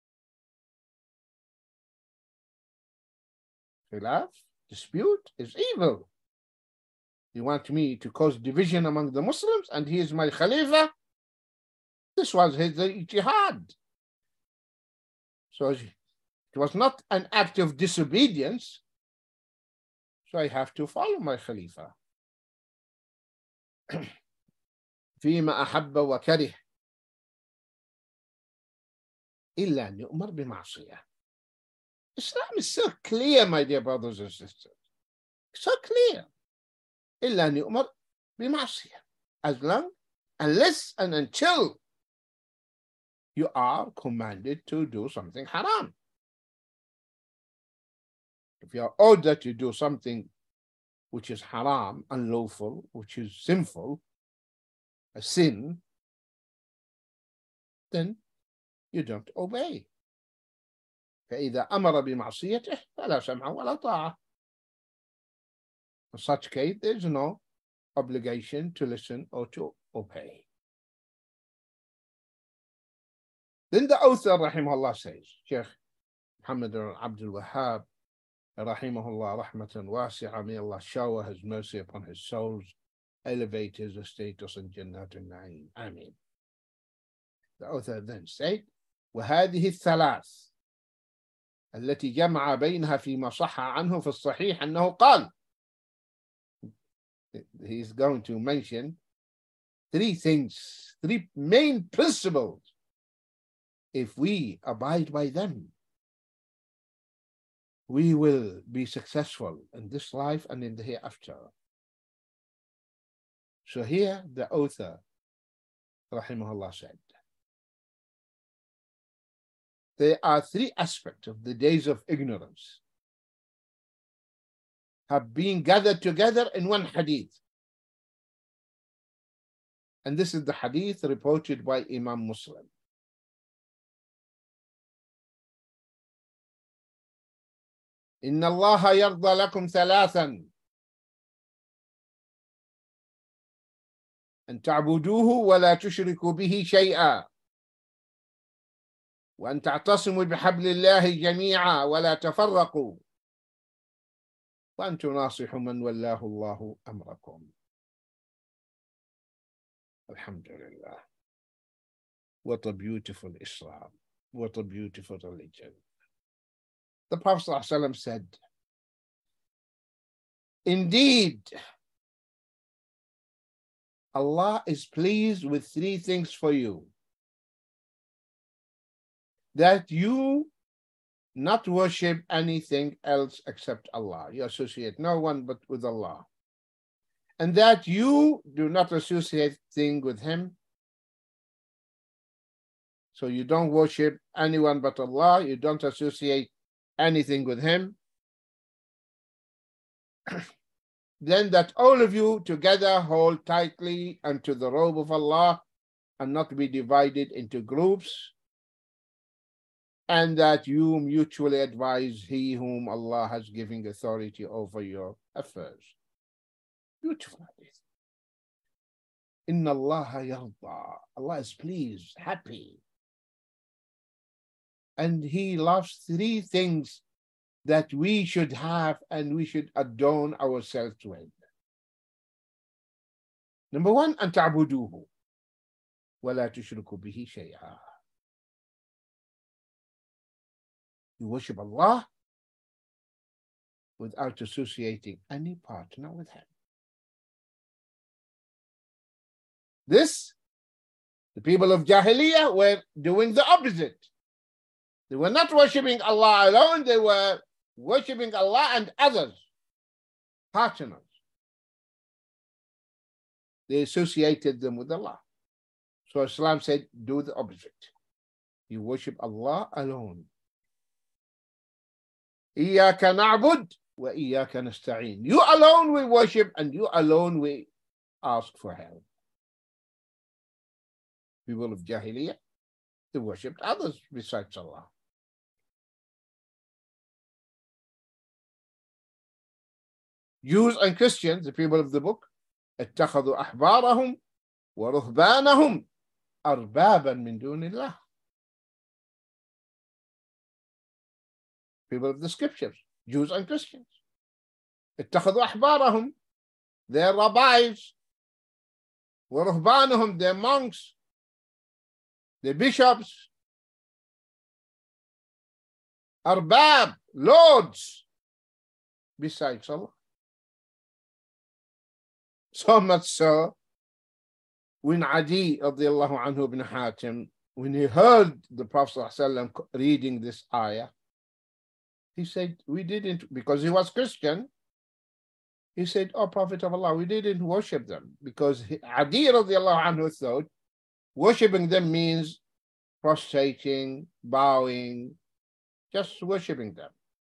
Khilaf, dispute, is evil. You want me to cause division among the Muslims and he is my Khalifa? This was his jihad. So it was not an act of disobedience. So I have to follow my Khalifa. فيما أحب وكره إلا أن يؤمر بمعصية. Islam is so clear, my dear brothers and sisters. So clear. إلا أن يؤمر بمعصية. Unless and until you are commanded to do something haram. If you are ordered to do something which is haram, unlawful, which is sinful, a sin, then you don't obey. فإذا أمر بمعصيته فلا سمع ولا طاعة. In such case, there is no obligation to listen or to obey. Then the author, rahimahullah, says, Sheikh Muhammad Abdul Wahhab, rahimahullah, rahmatan wasi'a, may Allah shower His mercy upon his souls, elevate his status in Jannat al-Na'im. Ameen. The author then said, وهذه الثلاث التي جمع بينها فيما صح عنه في الصحيح أنه قال. He is going to mention three things, three main principles. If we abide by them, we will be successful in this life and in the hereafter. So here the author, rahimahullah, said, there are three aspects of the days of ignorance have been gathered together in one hadith. And this is the hadith reported by Imam Muslim. إن الله يرضى لكم ثلاثا أن تعبدوه ولا تشركوا به شيئا وأن تعتصموا بحبل الله جميعا ولا تفرقوا وأن تناصحوا من ولاه الله أمركم. Alhamdulillah. What a beautiful Islam. What a beautiful religion. The Prophet ﷺ said, indeed, Allah is pleased with three things for you. That you not worship anything else except Allah. You associate no one but with Allah. And that you do not associate thing with Him. So you don't worship anyone but Allah. You don't associate anything with Him. Then that all of you together hold tightly unto the robe of Allah and not be divided into groups. And that you mutually advise he whom Allah has given authority over your affairs. Beautiful hadith. Inna Allah yarda. Allah is pleased, happy. And He loves three things that we should have and we should adorn ourselves with. Number one, أن تعبدوه ولا تشركوا به شيئا. You worship Allah without associating any partner with Him. This, the people of Jahiliyyah were doing the opposite. They were not worshipping Allah alone, they were worshipping Allah and others, partners. They associated them with Allah. So Islam said, do the opposite. You worship Allah alone. إِيَّاكَ نَعْبُدْ وإياك نستعين. You alone we worship and you alone we ask for help. People of Jahiliyyah, they worshipped others besides Allah. Jews and Christians, the people of the book, اتخذوا أحبارهم ورهبانهم أربابا من دون الله. People of the scriptures, Jews and Christians. اتخذوا أحبارهم, their rabbis, ورهبانهم, their monks, the bishops, أرباب, lords, besides Allah. So much so, when Adi radiallahu anhu ibn Hatim, when he heard the Prophet ﷺ reading this ayah, he said, we didn't, because he was Christian, he said, oh Prophet of Allah, we didn't worship them. Because Adi radiallahu anhu thought, worshipping them means prostrating, bowing, just worshipping them.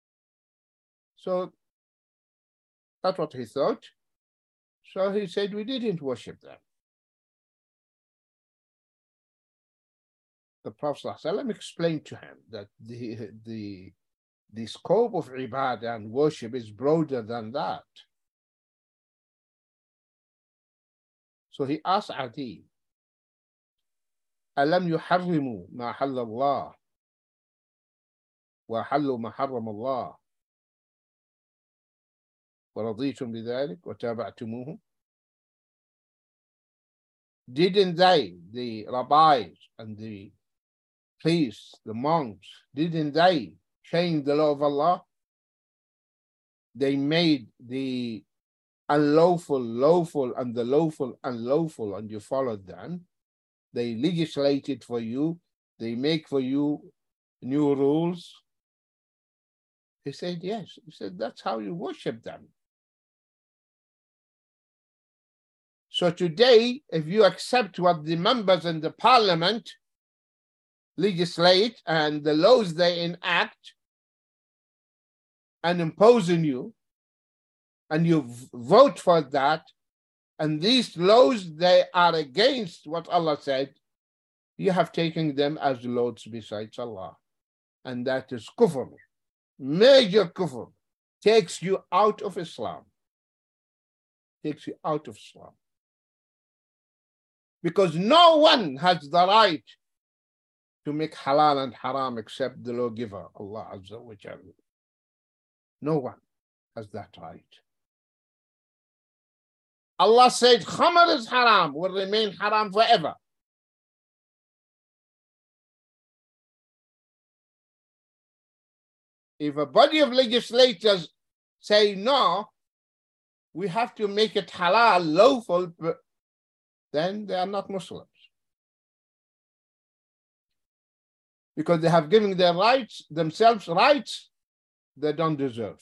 So that's what he thought. So he said, we didn't worship them. The Prophet ﷺ explained to him that the scope of ibadah and worship is broader than that. So he asked Adi, أَلَمْ يُحَرِّمُوا مَا حَلَّ اللَّهُ وَحَلُّوا مَا حَرَّمَ اللَّهُ وَرَضِيتُمْ بِذَلِكَ وَتَابَعْتُمُوهُ. Didn't they, the rabbis and the priests, the monks, didn't they change the law of Allah? They made the unlawful lawful and the lawful unlawful, and you followed them. They legislated for you. They make for you new rules. He said, yes. He said, that's how you worship them. So today, if you accept what the members in the parliament legislate and the laws they enact and impose on you, and you vote for that, and these laws, they are against what Allah said, you have taken them as lords besides Allah. And that is kufr. Major kufr. Takes you out of Islam. Takes you out of Islam. Because no one has the right to make halal and haram except the lawgiver, Allah Azza wa Jalla. No one has that right. Allah said, khamr is haram, will remain haram forever. If a body of legislators say no, we have to make it halal, lawful, then they are not Muslims. Because they have given their rights, themselves rights they don't deserve.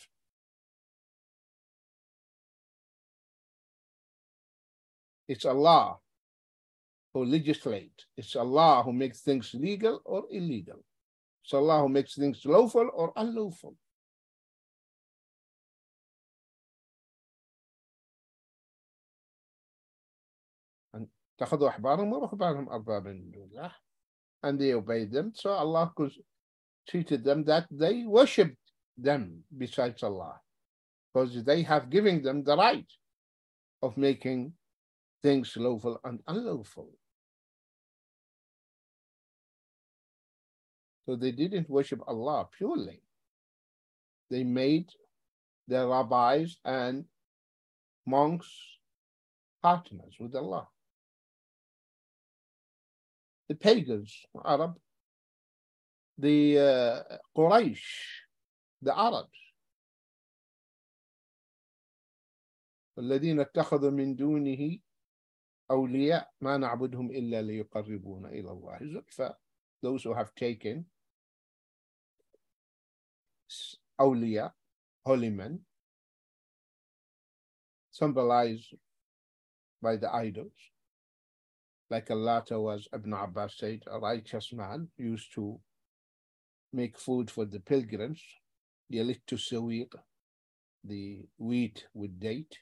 It's Allah who legislates. It's Allah who makes things legal or illegal. It's Allah who makes things lawful or unlawful. And اتخذوا أحبارهم ورهبانهم أربابا من دون الله, and they obeyed them. So Allah treated them that they worshipped them besides Allah, because they have given them the right of making things lawful and unlawful. So they didn't worship Allah purely. They made their rabbis and monks partners with Allah. The pagans, Arab, the Quraysh, the Arabs. الذين اتخذوا من دونه أولياء ما نعبدهم إلا ليقربونا إلى الله زلفى. Those who have taken awliya, holy men, symbolized by the idols. Like Allah was, Ibn Abbas said, a righteous man used to make food for the pilgrims. يلت السويق the wheat with date.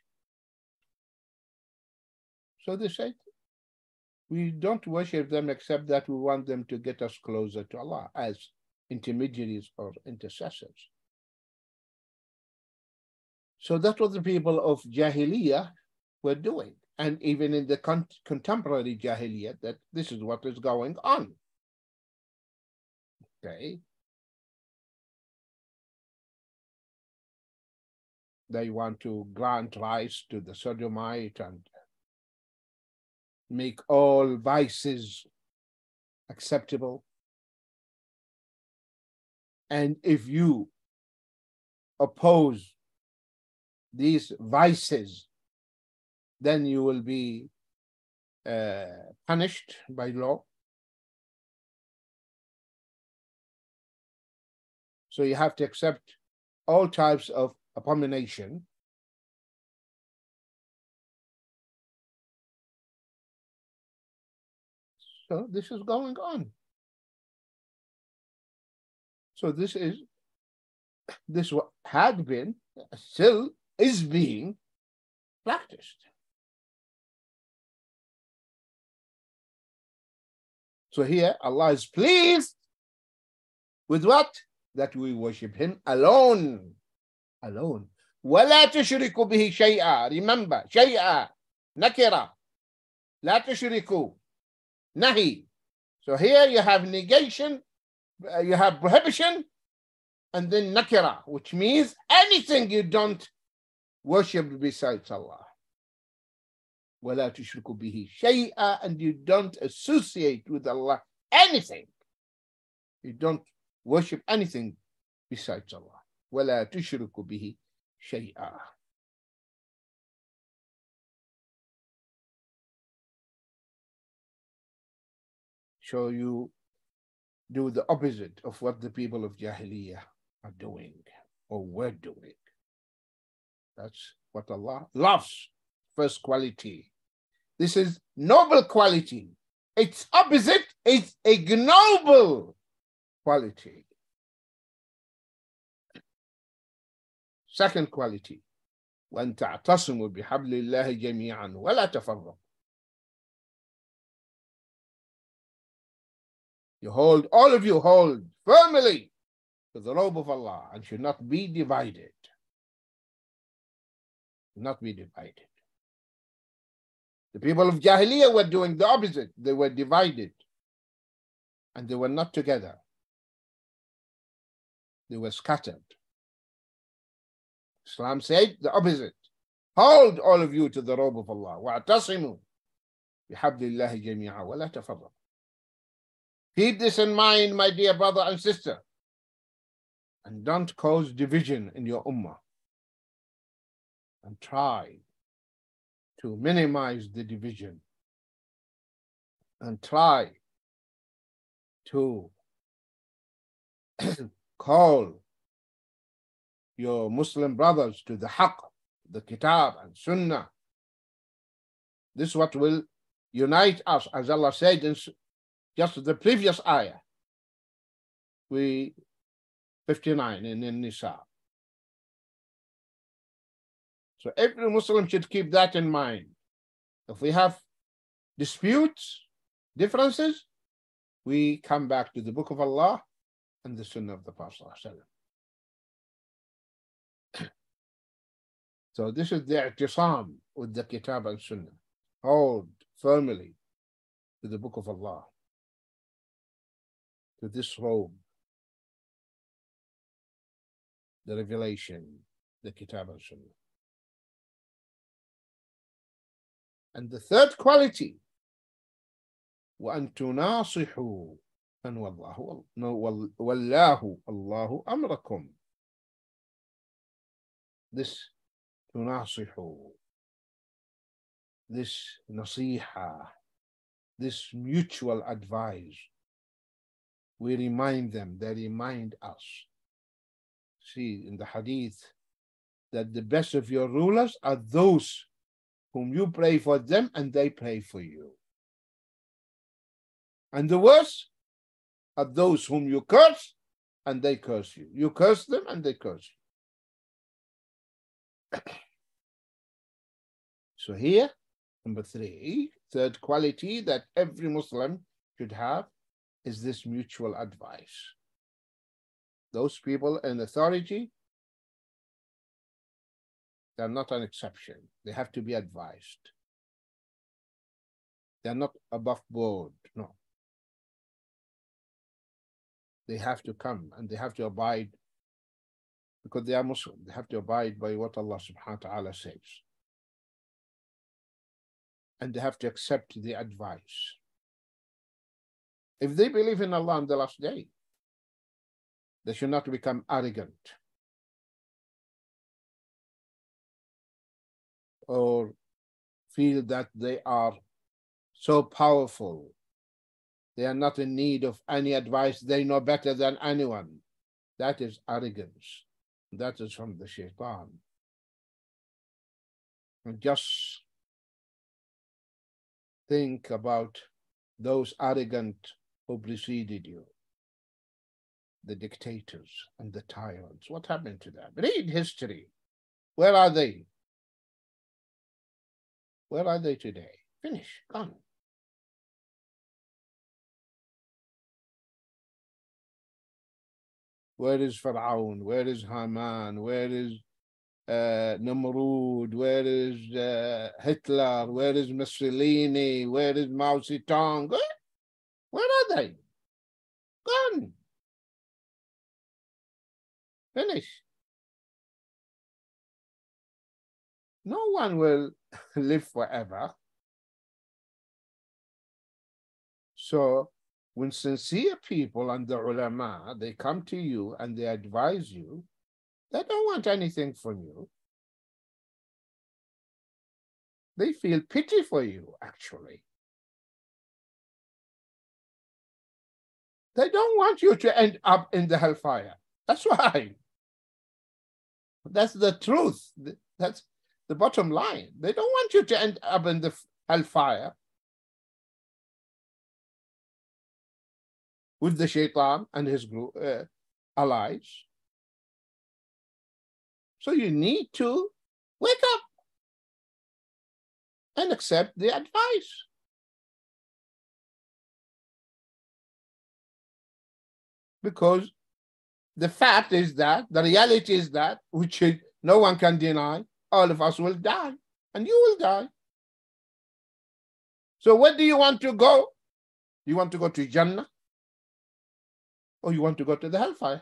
So they said, we don't worship them except that we want them to get us closer to Allah as intermediaries or intercessors. So that's what the people of Jahiliyyah were doing. And even in the contemporary Jahiliyyah, that this is what is going on. Okay. They want to grant rights to the sodomite and make all vices acceptable. And if you oppose these vices, then you will be punished by law. So you have to accept all types of abomination. So this is going on. So this had been, still is being practiced. So here Allah is pleased with what? That we worship Him alone. Alone. وَلَا تُشْرِكُوا بِهِ شَيْئًا. Remember, شَيْئًا, nakira. لَا تُشْرِكُوا, nahi. So here you have negation, you have prohibition, and then nakira, which means anything you don't worship besides Allah. وَلَا تُشْرِكُوا بِهِ شَيْئًا, and you don't associate with Allah anything. You don't worship anything besides Allah. وَلَا تُشْرِكُوا بِهِ شَيْئًا. So you do the opposite of what the people of Jahiliyyah are doing or were doing. That's what Allah loves. First quality. This is noble quality. Its opposite is ignoble quality. Second quality. وَأَن تَعْتَصِمُوا بِحَبْلِ اللَّهِ جَمِيعًا وَلَا تَفَرَّقُوا. All of you hold firmly to the robe of Allah and should not be divided. Not be divided. The people of Jahiliyyah were doing the opposite. They were divided and they were not together. They were scattered. Islam said the opposite. Hold all of you to the robe of Allah. وَاعْتَصِمُوا بِحَبْلِ اللَّهِ جَمِيعًا وَلَا تَفَرَّقُوا. Keep this in mind, my dear brother and sister, and don't cause division in your ummah. And try to minimize the division. And try to call your Muslim brothers to the haqq, the kitab and sunnah. This is what will unite us, as Allah said in just the previous ayah, 59 in Nisa. So every Muslim should keep that in mind. If we have disputes, differences, we come back to the Book of Allah and the Sunnah of the Prophet. So this is the i'tisam with the Kitab and Sunnah. Hold firmly to the Book of Allah, to this robe, the revelation, the Kitab and Sunnah. And the third quality, وَأَن تُنَاصِحُوا أَنْ وَاللَّهُ اللَّهُ أَمْرَكُمْ. This تُنَاصِحُوا, this nasiha, this mutual advice, we remind them, they remind us. See in the hadith that the best of your rulers are those whom you pray for them and they pray for you. And the worst are those whom you curse and they curse you. You curse them and they curse you. So here, number 3, third quality that every Muslim should have is this mutual advice. Those people in authority, they're not an exception. They have to be advised. They're not above board, no. They have to come and they have to abide, because they are Muslim. They have to abide by what Allah subhanahu wa ta'ala says. And they have to accept the advice. If they believe in Allah on the last day, they should not become arrogant or feel that they are so powerful. They are not in need of any advice. They know better than anyone. That is arrogance. That is from the shaitan. And just think about those arrogant who preceded you, the dictators and the tyrants. What happened to them? Read history. Where are they? Where are they today? Finish, gone. Where is Pharaoh? Where is Haman? Where is Namrud? Where is Hitler? Where is Mussolini? Where is Mao Zedong? Where are they? Gone. Finish. No one will live forever. So when sincere people and the ulama, they come to you and they advise you, they don't want anything from you. They feel pity for you, actually. They don't want you to end up in the hellfire. That's why. That's the truth. That's the bottom line. They don't want you to end up in the hellfire with the shaitan and his group, allies. So you need to wake up and accept the advice. Because the fact is that, the reality is that, which no one can deny, all of us will die, and you will die. So where do you want to go? You want to go to Jannah? Or you want to go to the hellfire?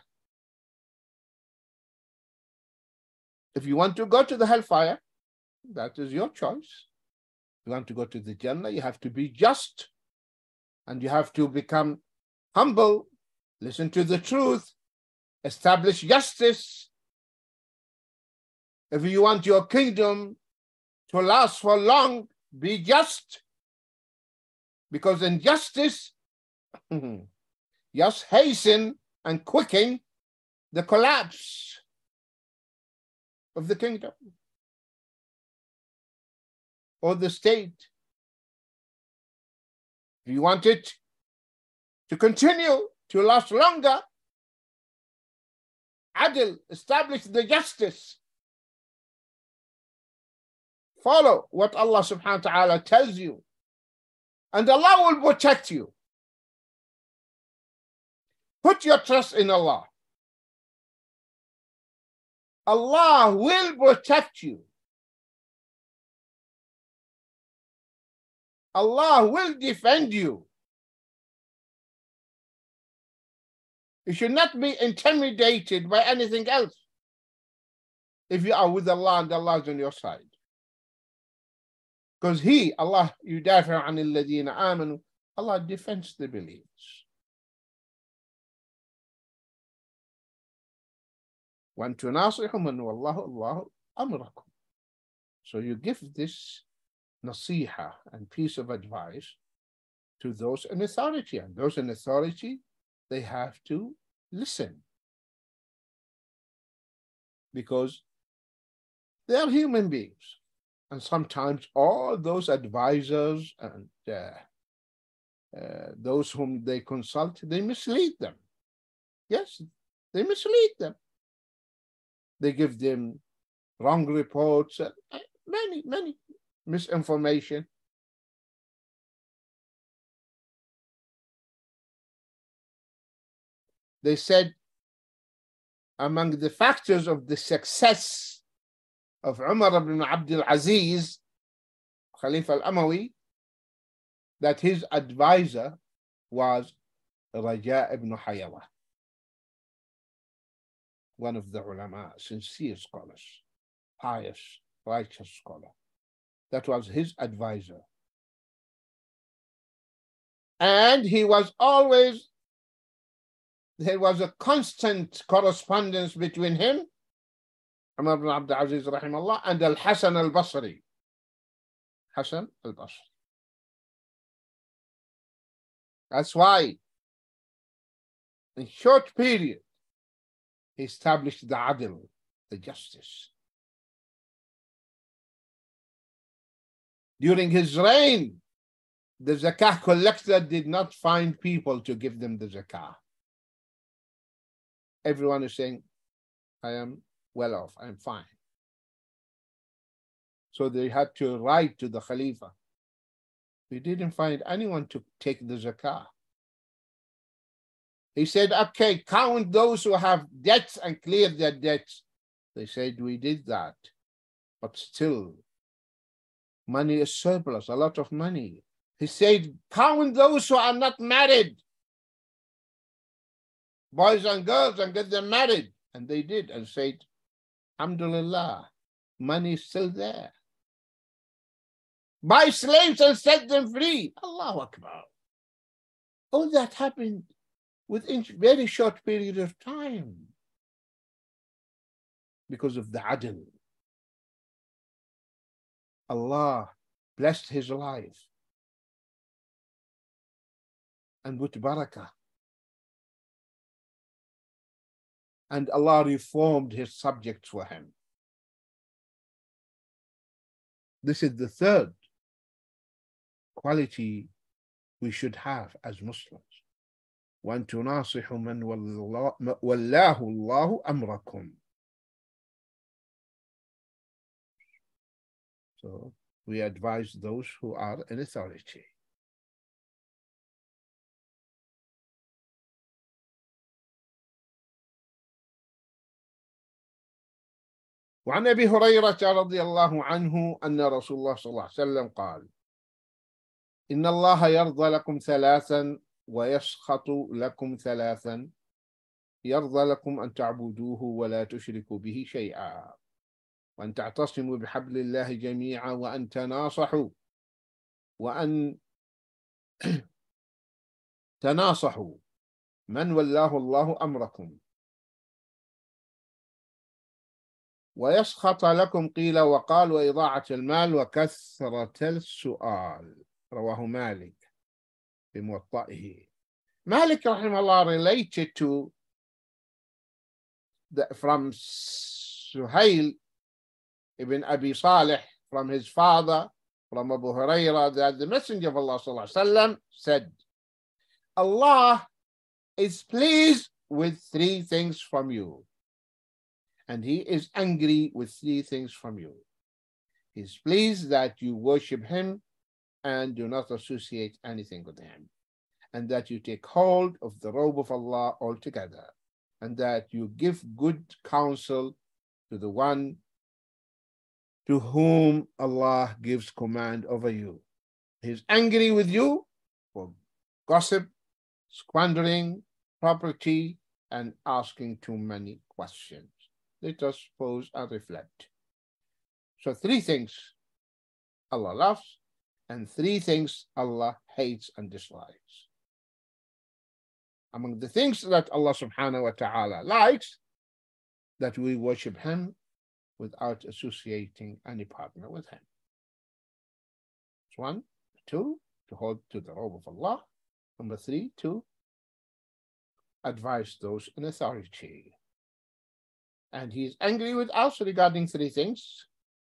If you want to go to the hellfire, that is your choice. You want to go to the Jannah, you have to be just, and you have to become humble, listen to the truth, establish justice. If you want your kingdom to last for long, be just. Because injustice just hasten and quicken the collapse of the kingdom or the state. If you want it to continue to last longer, Adil, establish the justice. Follow what Allah subhanahu wa ta'ala tells you, and Allah will protect you. Put your trust in Allah. Allah will protect you. Allah will defend you. You should not be intimidated by anything else if you are with Allah and Allah is on your side. Because Allah, yudafi' anil ladina amanu, Allah defends the believers. وَأَن تُنَاصِحُوا مَنْ وَاللَّهُ اللَّهُ أَمْرَكُمْ. So you give this nasiha and piece of advice to those in authority. And those in authority, they have to listen. Because they are human beings. And sometimes all those advisors and those whom they consult, they mislead them. Yes, they mislead them. They give them wrong reports, many misinformation. They said among the factors of the success of Umar ibn Abdul Aziz, Khalifa al-Amawi, that his advisor was Raja ibn Hayawa, one of the ulama, sincere scholars, pious, righteous scholar. That was his advisor. And he was always, there was a constant correspondence between him, Umar ibn Abdul Aziz rahimahullah, and Al-Hasan al-Basri. Hasan al-Basri. That's why, in short period, he established the adl, the justice. During his reign, the zakah collector did not find people to give them the zakah. Everyone is saying, I am well off, I am fine. So they had to write to the Khalifa. We didn't find anyone to take the zakah. He said, okay, count those who have debts and clear their debts. They said, we did that. But still, money is surplus, a lot of money. He said, count those who are not married, boys and girls, and get them married. And they did, and said, alhamdulillah, money is still there. Buy slaves and set them free. Allahu Akbar. All that happened within a very short period of time because of the adl. Allah blessed his life and put barakah. And Allah reformed his subjects for him. This is the third quality we should have as Muslims. وَأَن تُنَاصِحُ مَنْ وَلَّاهُ اللَّهُ أَمْرَكُمْ. So we advise those who are in authority. وعن أبي هريرة رضي الله عنه أن رسول الله صلى الله عليه وسلم قال إن الله يرضى لكم ثلاثا ويسخط لكم ثلاثا يرضى لكم أن تعبدوه ولا تشركوا به شيئا وأن تعتصموا بحبل الله جميعا وأن تناصحوا وأن تناصحوا من ولاه الله أمركم ويسخط لكم قيل وقال وإضاعة المال وكثرة السؤال. رواه مالك بموطئه. Malik rahimahullah related to from Suhail ibn Abi Salih, from his father, from Abu Hurairah, that the Messenger of Allah sallallahu alaihi wasallam said, Allah is pleased with three things from you, and he is angry with three things from you. He is pleased that you worship him and do not associate anything with him, and that you take hold of the robe of Allah altogether, and that you give good counsel to the one to whom Allah gives command over you. He is angry with you for gossip, squandering property, and asking too many questions. Let us pause and reflect. So three things Allah loves, and three things Allah hates and dislikes. Among the things that Allah subhanahu wa ta'ala likes, that we worship him without associating any partner with him. That's one. Two, to hold to the robe of Allah. Number three, to advise those in authority. And he is angry with us regarding three things: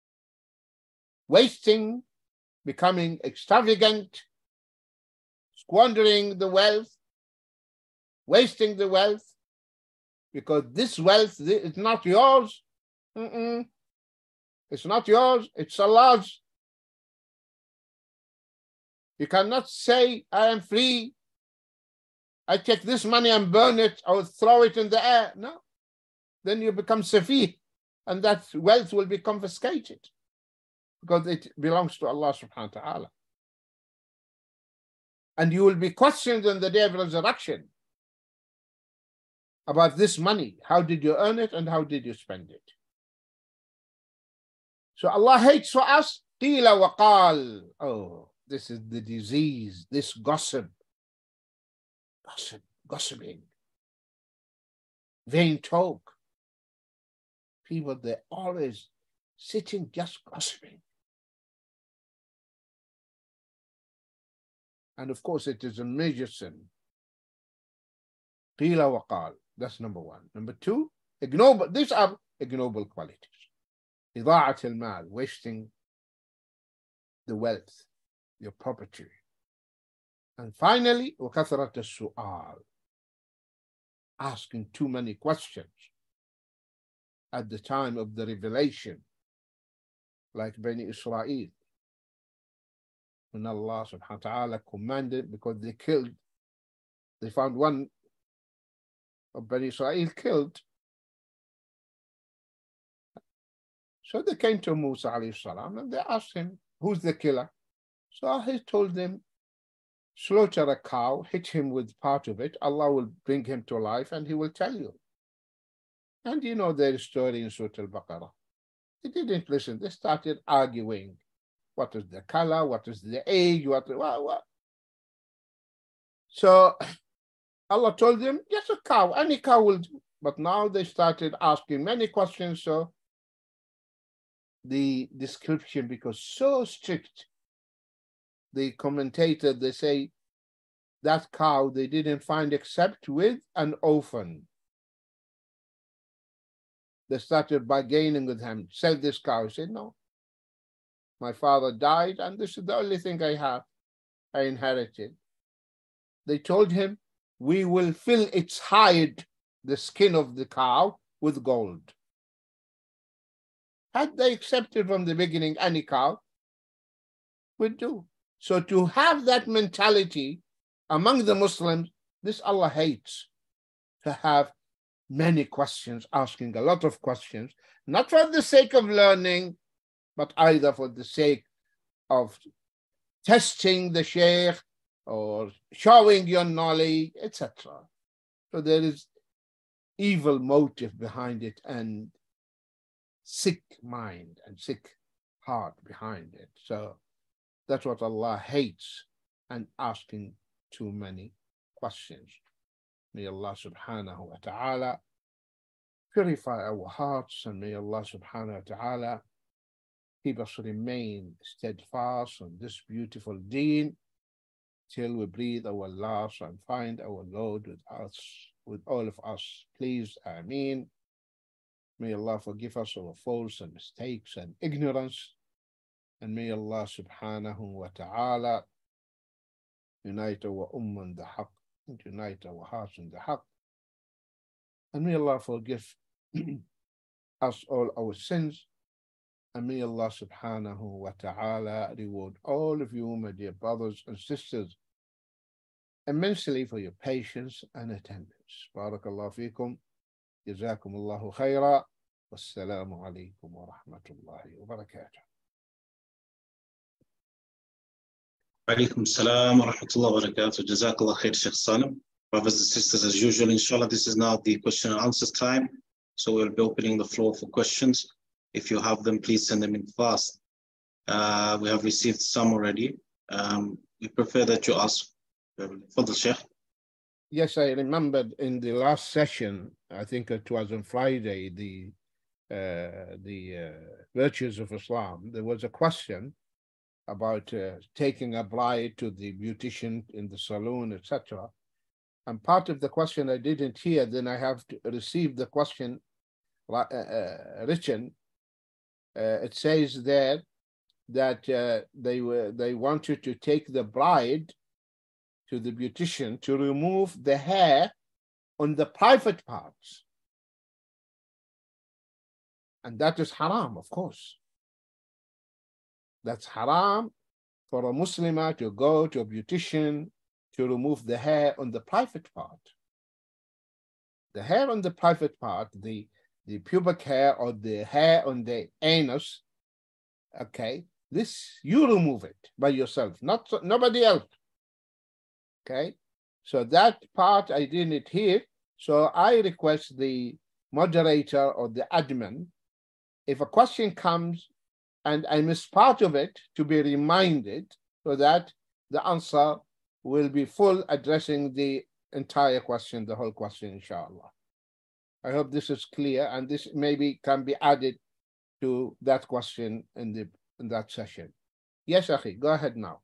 wasting, becoming extravagant, squandering the wealth, wasting the wealth, because this wealth is not yours. It's not yours, it's Allah's. You cannot say, I am free. I take this money and burn it or throw it in the air. No. Then you become safih, and that wealth will be confiscated because it belongs to Allah subhanahu wa ta'ala. And you will be questioned on the day of resurrection about this money. How did you earn it and how did you spend it? So Allah hates for us, qila wa qal. Oh, this is the disease, this gossiping, vain talk. People, they're always sitting just gossiping. And of course, it is a major sin. Qila wa qal. That's number one. Number two, ignoble. These are ignoble qualities. Ida'at al-mal, wasting the wealth, your property. And finally, وَكَثْرَةَ السُّؤَالِ, asking too many questions at the time of the revelation, like Bani Israel. When Allah subhanahu wa ta'ala commanded, because they found one of Bani Israel killed. So they came to Musa alayhi salam and they asked him, who's the killer? So he told them, slaughter a cow, hit him with part of it, Allah will bring him to life and he will tell you. And you know their story in Surah Al-Baqarah. They didn't listen. They started arguing. What is the color? What is the age? What? So Allah told them, yes, a cow. Any cow will do. But now they started asking many questions. So the description becomes so strict. The commentator, they say, that cow they didn't find except with an orphan. They started bargaining with him. Sell this cow. He said, no. My father died, and this is the only thing I have. I inherited. They told him, we will fill its hide, the skin of the cow, with gold. Had they accepted from the beginning any cow, would do. So to have that mentality among the Muslims, this Allah hates, to have many questions, asking a lot of questions, not for the sake of learning, but either for the sake of testing the sheikh or showing your knowledge, etc. So there is evil motive behind it and sick mind and sick heart behind it. So that's what Allah hates, and asking too many questions. May Allah subhanahu wa ta'ala purify our hearts, and may Allah subhanahu wa ta'ala keep us remain steadfast on this beautiful deen till we breathe our last and find our Lord with us, with all of us. Please, Ameen. May Allah forgive us our faults and mistakes and ignorance. And may Allah subhanahu wa ta'ala unite our ummah in the haqq, and unite our hearts in the haqq. And may Allah forgive us all our sins. And may Allah subhanahu wa ta'ala reward all of you, my dear brothers and sisters, immensely for your patience and attendance. Barakallahu feekum. Jazakum Allahu khaira. Wassalamu alaikum wa rahmatullahi wa barakatuh. Alaikum salam wa rahmatullahi wa barakatuh. Jazakallah khair, Sheikh Salim. Brothers and sisters, as usual, inshallah, this is now the question and answers time. So we'll be opening the floor for questions. If you have them, please send them in fast. We have received some already. We prefer that you ask. Fadl, Sheikh. Yes, I remembered in the last session, I think it was on Friday, the virtues of Islam. There was a question about taking a bride to the beautician in the saloon, etc. And part of the question I didn't hear, then I have to receive the question written. It says there that they wanted to take the bride to the beautician to remove the hair on the private parts. And that is haram, of course. That's haram for a Muslimah to go to a beautician to remove the hair on the private part. The hair on the private part, the pubic hair or the hair on the anus, okay, this, you remove it by yourself, nobody else. Okay, so that part I didn't hear. So I request the moderator or the admin, if a question comes and I miss part of it, to be reminded so that the answer will be full, addressing the entire question, the whole question, inshallah. I hope this is clear, and this maybe can be added to that question in that session. Yes, Akhi, go ahead now.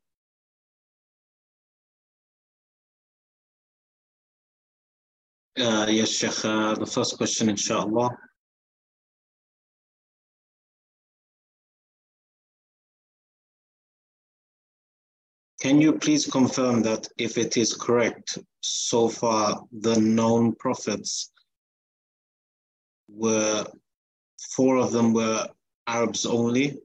Yes, Sheikh, the first question, inshallah. Can you please confirm that if it is correct, so far the known prophets were, 4 of them were Arabs only?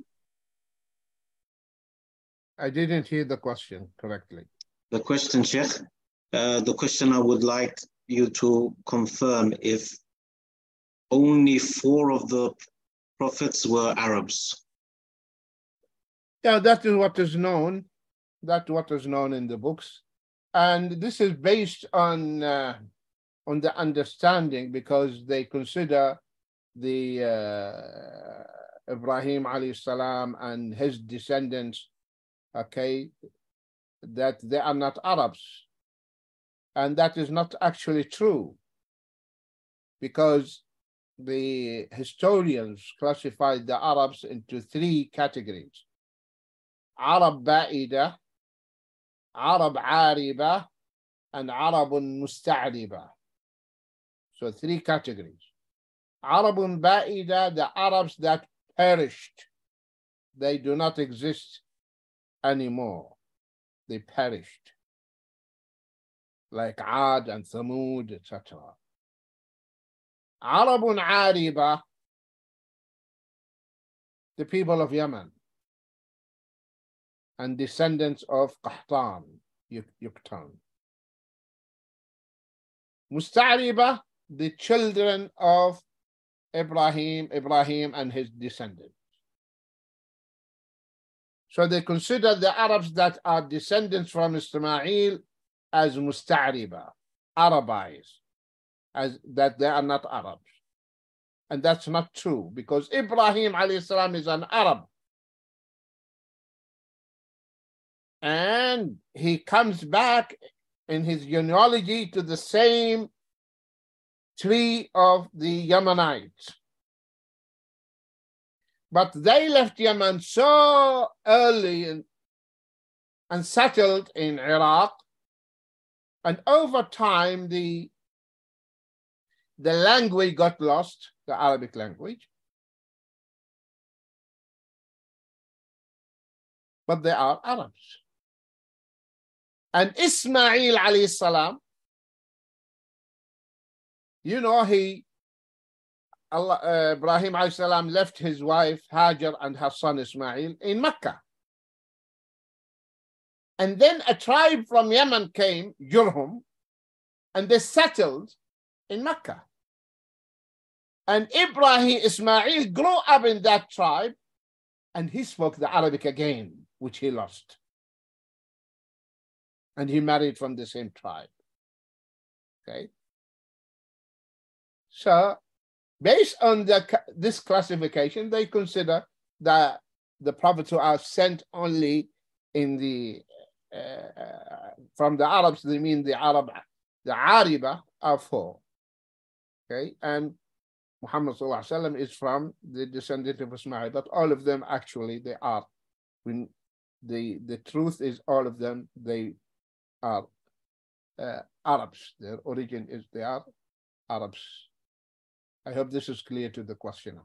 I didn't hear the question correctly. The question, Sheikh, the question I would like you to confirm if only 4 of the prophets were Arabs. Yeah, that is what is known. That's what is known in the books. And this is based on the understanding, because they consider the Ibrahim alayhi salam and his descendants, okay, that they are not Arabs. And that is not actually true, because the historians classified the Arabs into 3 categories: Arab Ba'ida, Arab Ariba, and Arabun Musta'riba. So 3 categories. Arabun Ba'ida, the Arabs that perished. They do not exist anymore. They perished. Like Ad and Thamud, etc. Arabun Ariba, the people of Yemen and descendants of Qahtan, Yuqtan. Musta'riba, the children of Ibrahim and his descendants. So they consider the Arabs that are descendants from Ismail as Musta'riba, Arabized, as that they are not Arabs. And that's not true, because Ibrahim alayhi salam is an Arab. And he comes back in his genealogy to the same tree of the Yemenites. But they left Yemen so early and settled in Iraq. And over time, the language got lost, the Arabic language. But they are Arabs. And Ismail alayhi salam, you know, Ibrahim alayhi salam left his wife Hajar and her son Ismail in Mecca. And then a tribe from Yemen came, Jurhum, and they settled in Mecca. And Ismail grew up in that tribe, and he spoke the Arabic again, which he lost. And he married from the same tribe. Okay. So based on this classification, they consider that the prophets who are sent only in the from the Arabs, they mean the Ariba are 4. Okay, and Muhammad sallallahu alaihi wasallam is from the descendant of Ismail, but all of them actually they are. When the truth is, all of them they are Arabs. Their origin is they are Arabs. I hope this is clear to the questioner.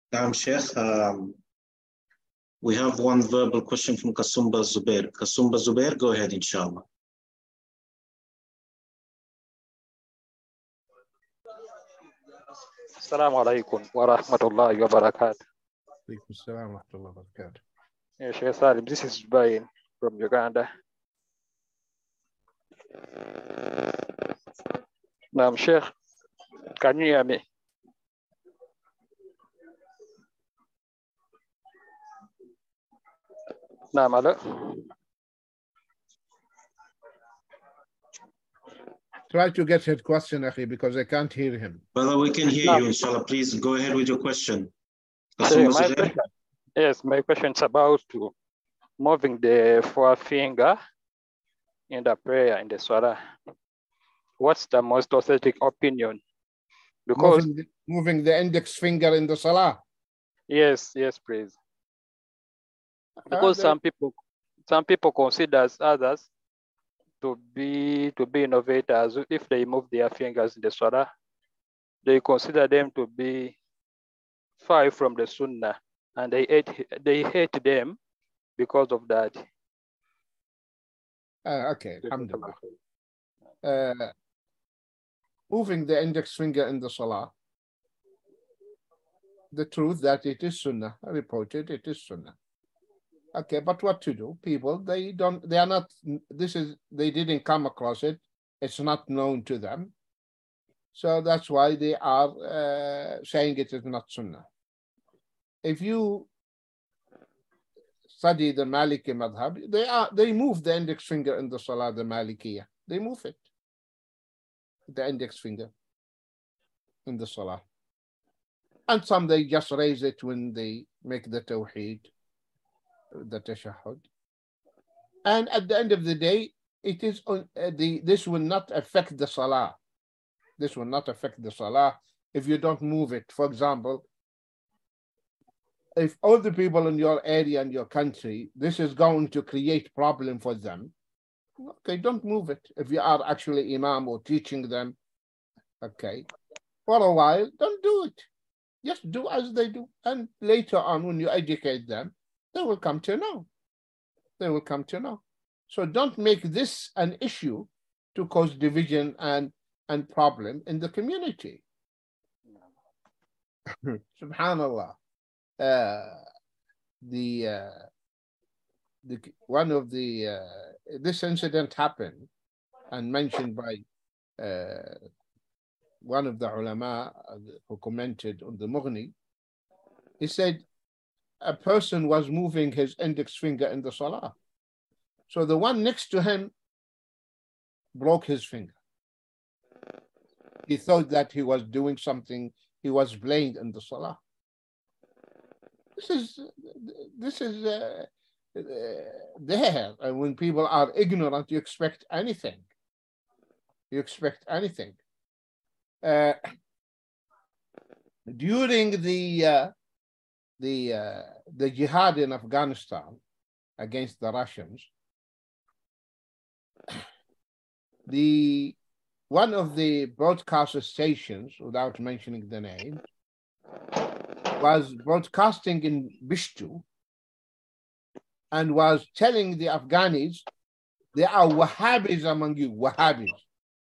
Naam, Sheikh. We have one verbal question from Kasumba Zubair. Kasumba Zubair, go ahead, inshallah. Assalamu alaikum wa rahmatullahi wa barakatuh. Alaikum assalam wa rahmatullahi wa barakatuh. Yeah, Sheikh Salim, this is Bain from Uganda. Naam, Sheikh, can you hear me? Naam, hello? Try to get his question, Akhi, because I can't hear him. Brother, we can hear you, inshallah. Please go ahead with your question. Kasumba Zubair? Yes, my question is about moving the forefinger in the prayer in the Salah. What's the most authentic opinion? Because moving the index finger in the Salah. yes, please. Because some people consider others to be innovators. If they move their fingers in the Salah, they consider them to be far from the Sunnah, and they hate them because of that. Okay, alhamdulillah. Moving the index finger in the Salah, the truth that it is Sunnah, reported it is Sunnah. Okay, but what to do? People, they didn't come across it. It's not known to them. So that's why they are saying it is not Sunnah. If you study the Maliki madhab, they move the index finger in the Salah, the Malikiyah. They move it, the index finger in the Salah. And some they just raise it when they make the Tawheed, the Tashahhud. And at the end of the day, it is this will not affect the Salah. This will not affect the Salah if you don't move it. For example, if all the people in your area and your country, this is going to create problem for them, okay, don't move it. If you are actually imam or teaching them, okay, for a while, don't do it. Just do as they do. And later on, when you educate them, they will come to know. They will come to know. So don't make this an issue to cause division and problem in the community. Subhanallah. This incident happened and mentioned by one of the ulama who commented on the Mughni. He said a person was moving his index finger in the Salah. So the one next to him broke his finger. He thought that he was doing something, he was playing in the Salah. This is there. And when people are ignorant, you expect anything. You expect anything. During the jihad in Afghanistan against the Russians, one of the broadcast stations, without mentioning the name, was broadcasting in Pashto and was telling the Afghanis, there are Wahhabis among you, Wahhabis.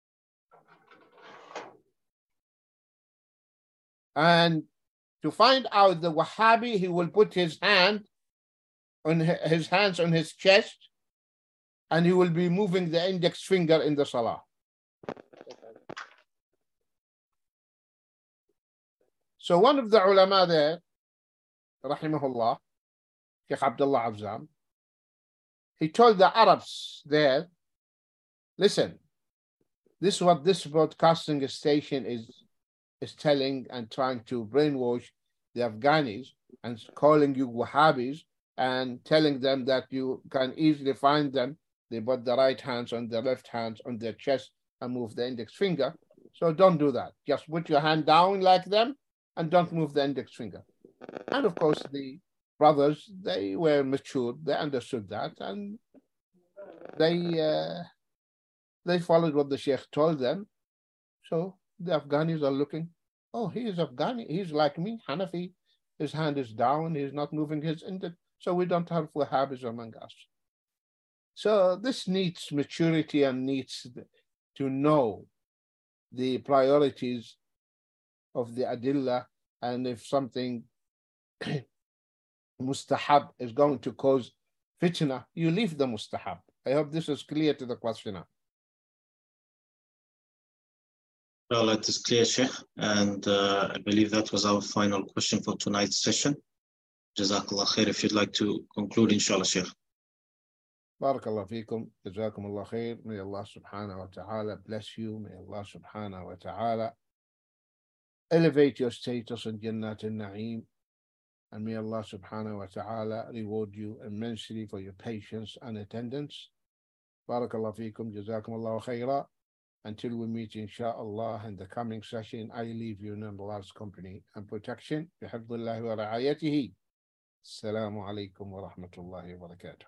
And to find out the Wahhabi, he will put his hands on his chest, and he will be moving the index finger in the Salah. So one of the ulama there, rahimahullah, Sheikh Abdullah Afzam, he told the Arabs there, listen, this is what this broadcasting station is telling and trying to brainwash the Afghanis and calling you Wahhabis and telling them that you can easily find them. They put the right hands on their left hands on their chest and move the index finger. So don't do that. Just put your hand down like them and don't move the index finger. And of course, the brothers, they were mature. They understood that, and they followed what the Sheikh told them. So the Afghanis are looking, oh, he is Afghani. He's like me, Hanafi. his hand is down, he's not moving his index, so we don't have Wahhabis among us. So this needs maturity and needs to know the priorities of the adillah, and if something mustahab is going to cause fitna, you leave the mustahab. I hope this is clear to the questioner. Well, it is clear, Sheikh, and I believe that was our final question for tonight's session. Jazakallah khair. If you'd like to conclude, inshallah, Sheikh. Barakallah feekum, jazakumullah khair. May Allah subhanahu wa ta'ala bless you. May Allah subhanahu wa ta'ala elevate your status in Jannat al-Na'im. And may Allah subhanahu wa ta'ala reward you immensely for your patience and attendance. Barakallah feekum, jazakumullah khairah. Until we meet, inshaAllah, in the coming session, I leave you in Allah's company and protection. Bihafdillahi wa ra'ayatihi. Assalamu alaikum wa rahmatullahi wa barakatuh.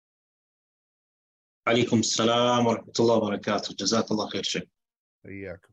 Alaikum assalam wa rahmatullahi wa barakatuh. Jazakallah khair, Sheikh. إياكم.